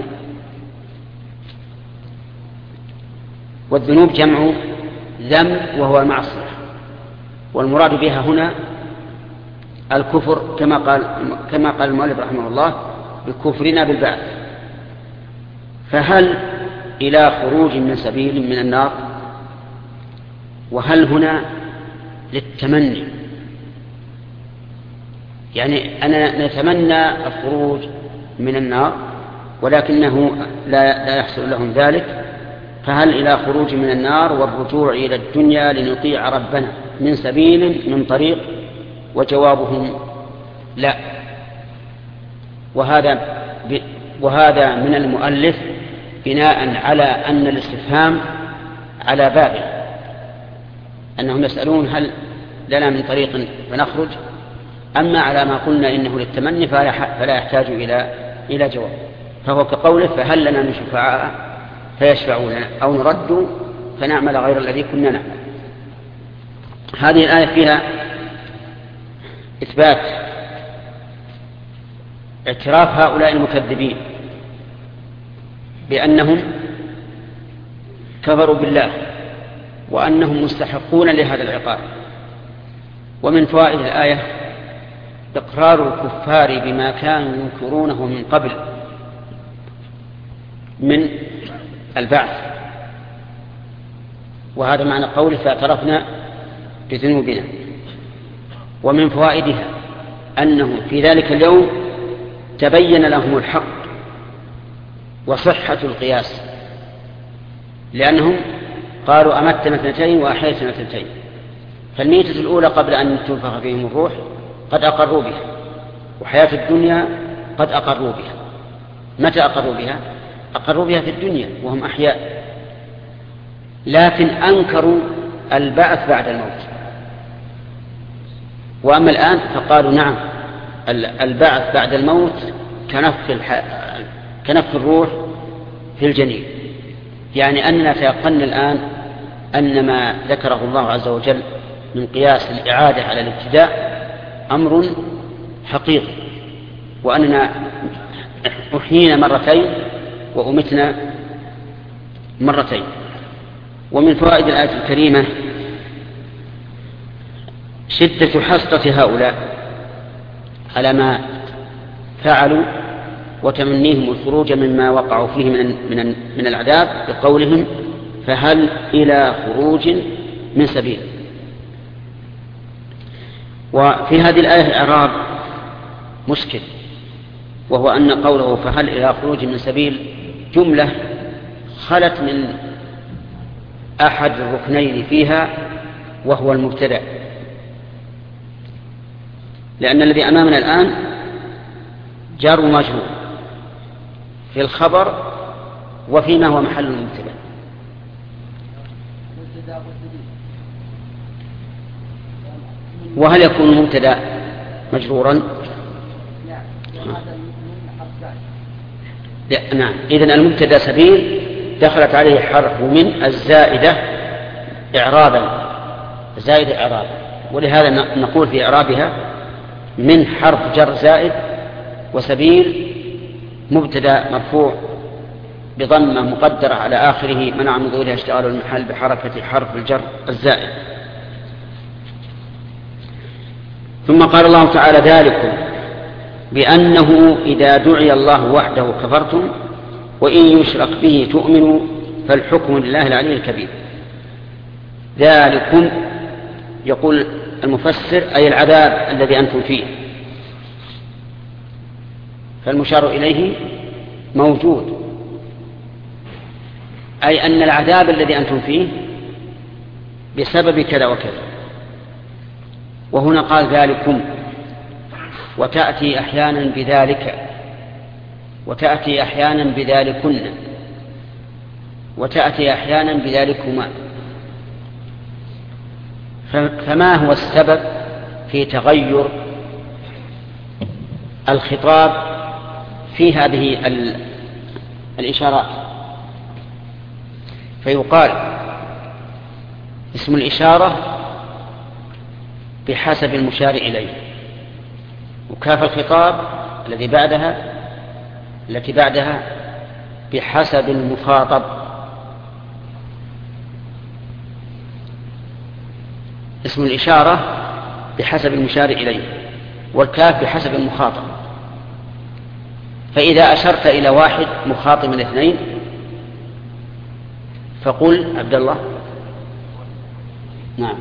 والذنوب جمع ذنب وهو معصية، والمراد بها هنا الكفر كما قال كما قال المؤلف رحمه الله بكفرنا بالبعث. فهل إلى خروج من سبيل من النار؟ وهل هنا للتمني، يعني أنا نتمنى الخروج من النار ولكنه لا, لا يحصل لهم ذلك. فهل إلى خروج من النار والرجوع إلى الدنيا لنطيع ربنا من سبيل من طريق؟ وجوابهم لا. وهذا ب... وهذا من المؤلف بناء على أن الاستفهام على بابه، أنهم يسألون هل لنا من طريق فنخرج، أما على ما قلنا إنه للتمني فلا يحتاج إلى إلى جواب. فهو كقوله فهل لنا من شفعاء فيشفعوا لنا أو نرد فنعمل غير الذي كنا نعمل. هذه الآية فيها إثبات اعتراف هؤلاء المكذبين بأنهم كفروا بالله وأنهم مستحقون لهذا العقاب. ومن فوائد الآية إقرار الكفار بما كانوا ينكرونه من قبل من البعث، وهذا معنى قوله فاعترفنا بذنوبنا. ومن فوائدها أنه في ذلك اليوم تبين لهم الحق وصحة القياس، لأنهم قالوا أمتنا اثنتين وأحييتنا اثنتين، فالميتة الأولى قبل أن تنفخ فيهم الروح قد أقروا بها، وحياة الدنيا قد أقروا بها. متى أقروا بها؟ أقروا بها في الدنيا وهم أحياء، لكن أنكروا البعث بعد الموت. وأما الآن فقالوا نعم البعث بعد الموت كنفخ الح... كنفخ الروح في الجنين، يعني أننا تيقن الآن أن ما ذكره الله عز وجل من قياس الإعادة على الابتداء أمر حقيقي، وأننا أحيينا مرتين وأمتنا مرتين. ومن فوائد الآية الكريمة شدة حسرة هؤلاء على ما فعلوا وتمنيهم الخروج مما وقعوا فيه من من من العذاب بقولهم فهل إلى خروج من سبيل. وفي هذه الآية إعراب مشكل، وهو أن قوله فهل إلى خروج من سبيل جملة خلت من أحد الركنين فيها وهو المبتدأ، لأن الذي أمامنا الآن جار ومجرور في الخبر وفيما هو محل المبتدأ. وهل يكون المبتدأ مجرورا؟ نعم. إذن المبتدأ سبيل دخلت عليه حرف من الزائدة إعرابا، زائدة إعرابا، ولهذا نقول في إعرابها من حرف جر زائد، وسبيل مبتدأ مرفوع بضمة مقدرة على آخره منع من ظهورها اشتغال المحل بحركة حرف الجر الزائد. ثم قال الله تعالى ذلكم بأنه إذا دعي الله وحده كفرتم وإن يشرك به تؤمنوا فالحكم لله العلي الكبير. ذلكم يقول المفسر أي العذاب الذي أنتم فيه، فالمشار إليه موجود، أي أن العذاب الذي أنتم فيه بسبب كذا وكذا. وهنا قال ذلكم، وتأتي أحيانا بذلك، وتأتي أحيانا بذلكن، وتأتي أحيانا بذلكما. فما هو السبب في تغير الخطاب في هذه الإشارات؟ فيقال اسم الإشارة بحسب المشار إليه، وكاف الخطاب الذي بعدها التي بعدها بحسب المخاطب. اسم الإشارة بحسب المشار إليه، والكاف بحسب المخاطب. فإذا أشرت إلى واحد مخاطب من اثنين فقل عبد الله نعم،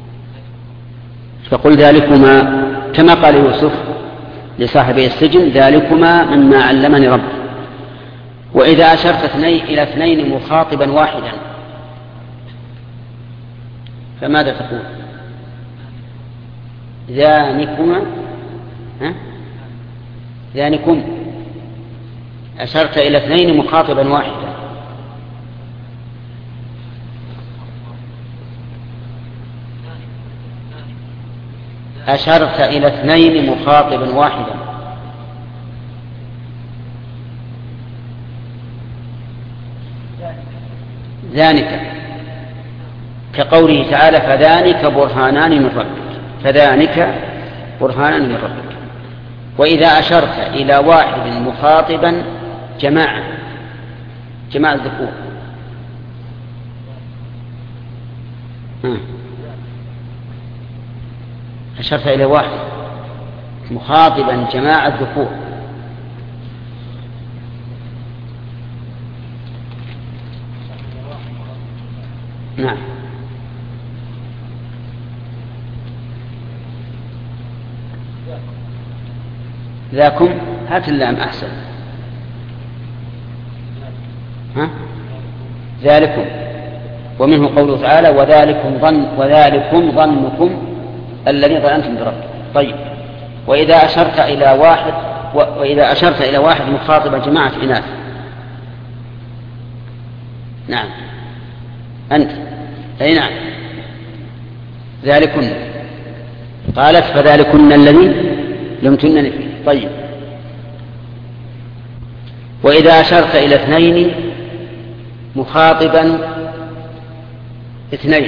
فقل ذلكما كما قال يوسف لصاحبي السجن ذلكما مما علمني ربي. وإذا أشرت اثنين إلى اثنين مخاطبا واحدا فماذا تقول؟ ذانكما ها؟ ذانكم أشرت إلى اثنين مخاطبا واحدا. أشرت إلى اثنين مخاطبا واحدا. ذلك كقوله تعالى فذلك برهانان من ربك، فذلك برهانان من ربك. وإذا أشرت إلى واحد مخاطبا جماعة جماعة الذكور أشرت إلى واحد مخاطبا جماعة الذكور. نعم. ذاكم هات اللام أحسن. ها؟ ذلكم، ومنه قوله تعالى وذلكم ظن وذلكم ظنكم الذي ظننتم بربكم. طيب، وإذا أشرت إلى واحد وإذا أشرت إلى واحد مخاطبا جماعة إناث. نعم أنت. أي نعم. ذلكن. قالت فذلكن الذي لمتنني فيه. طيب، وإذا أشرت إلى اثنين مخاطبا اثنين.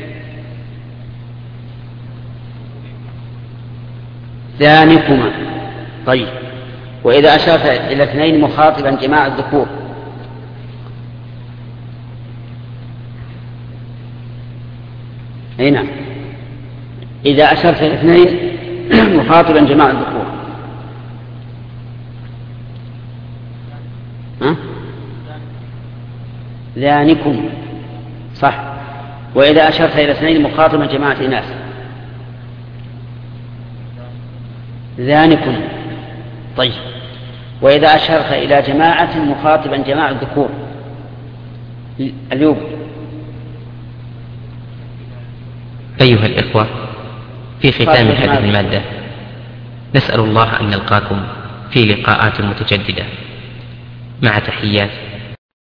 ذانكما. طيب، وإذا أشرت إلى اثنين مخاطبا جماعة الذكور. أي نعم. إذا أشرت إلى اثنين مخاطبا جماعة الذكور. ها؟ ذانكم صح. وإذا أشرت إلى اثنين مخاطبا جماعة إناث. ذانكم. طيب، وإذا أشرت إلى جماعة مخاطبا جماعة الذكور. اليوم. أيها الإخوة، في ختام هذه المادة نسأل الله أن نلقاكم في لقاءات متجددة، مع تحيات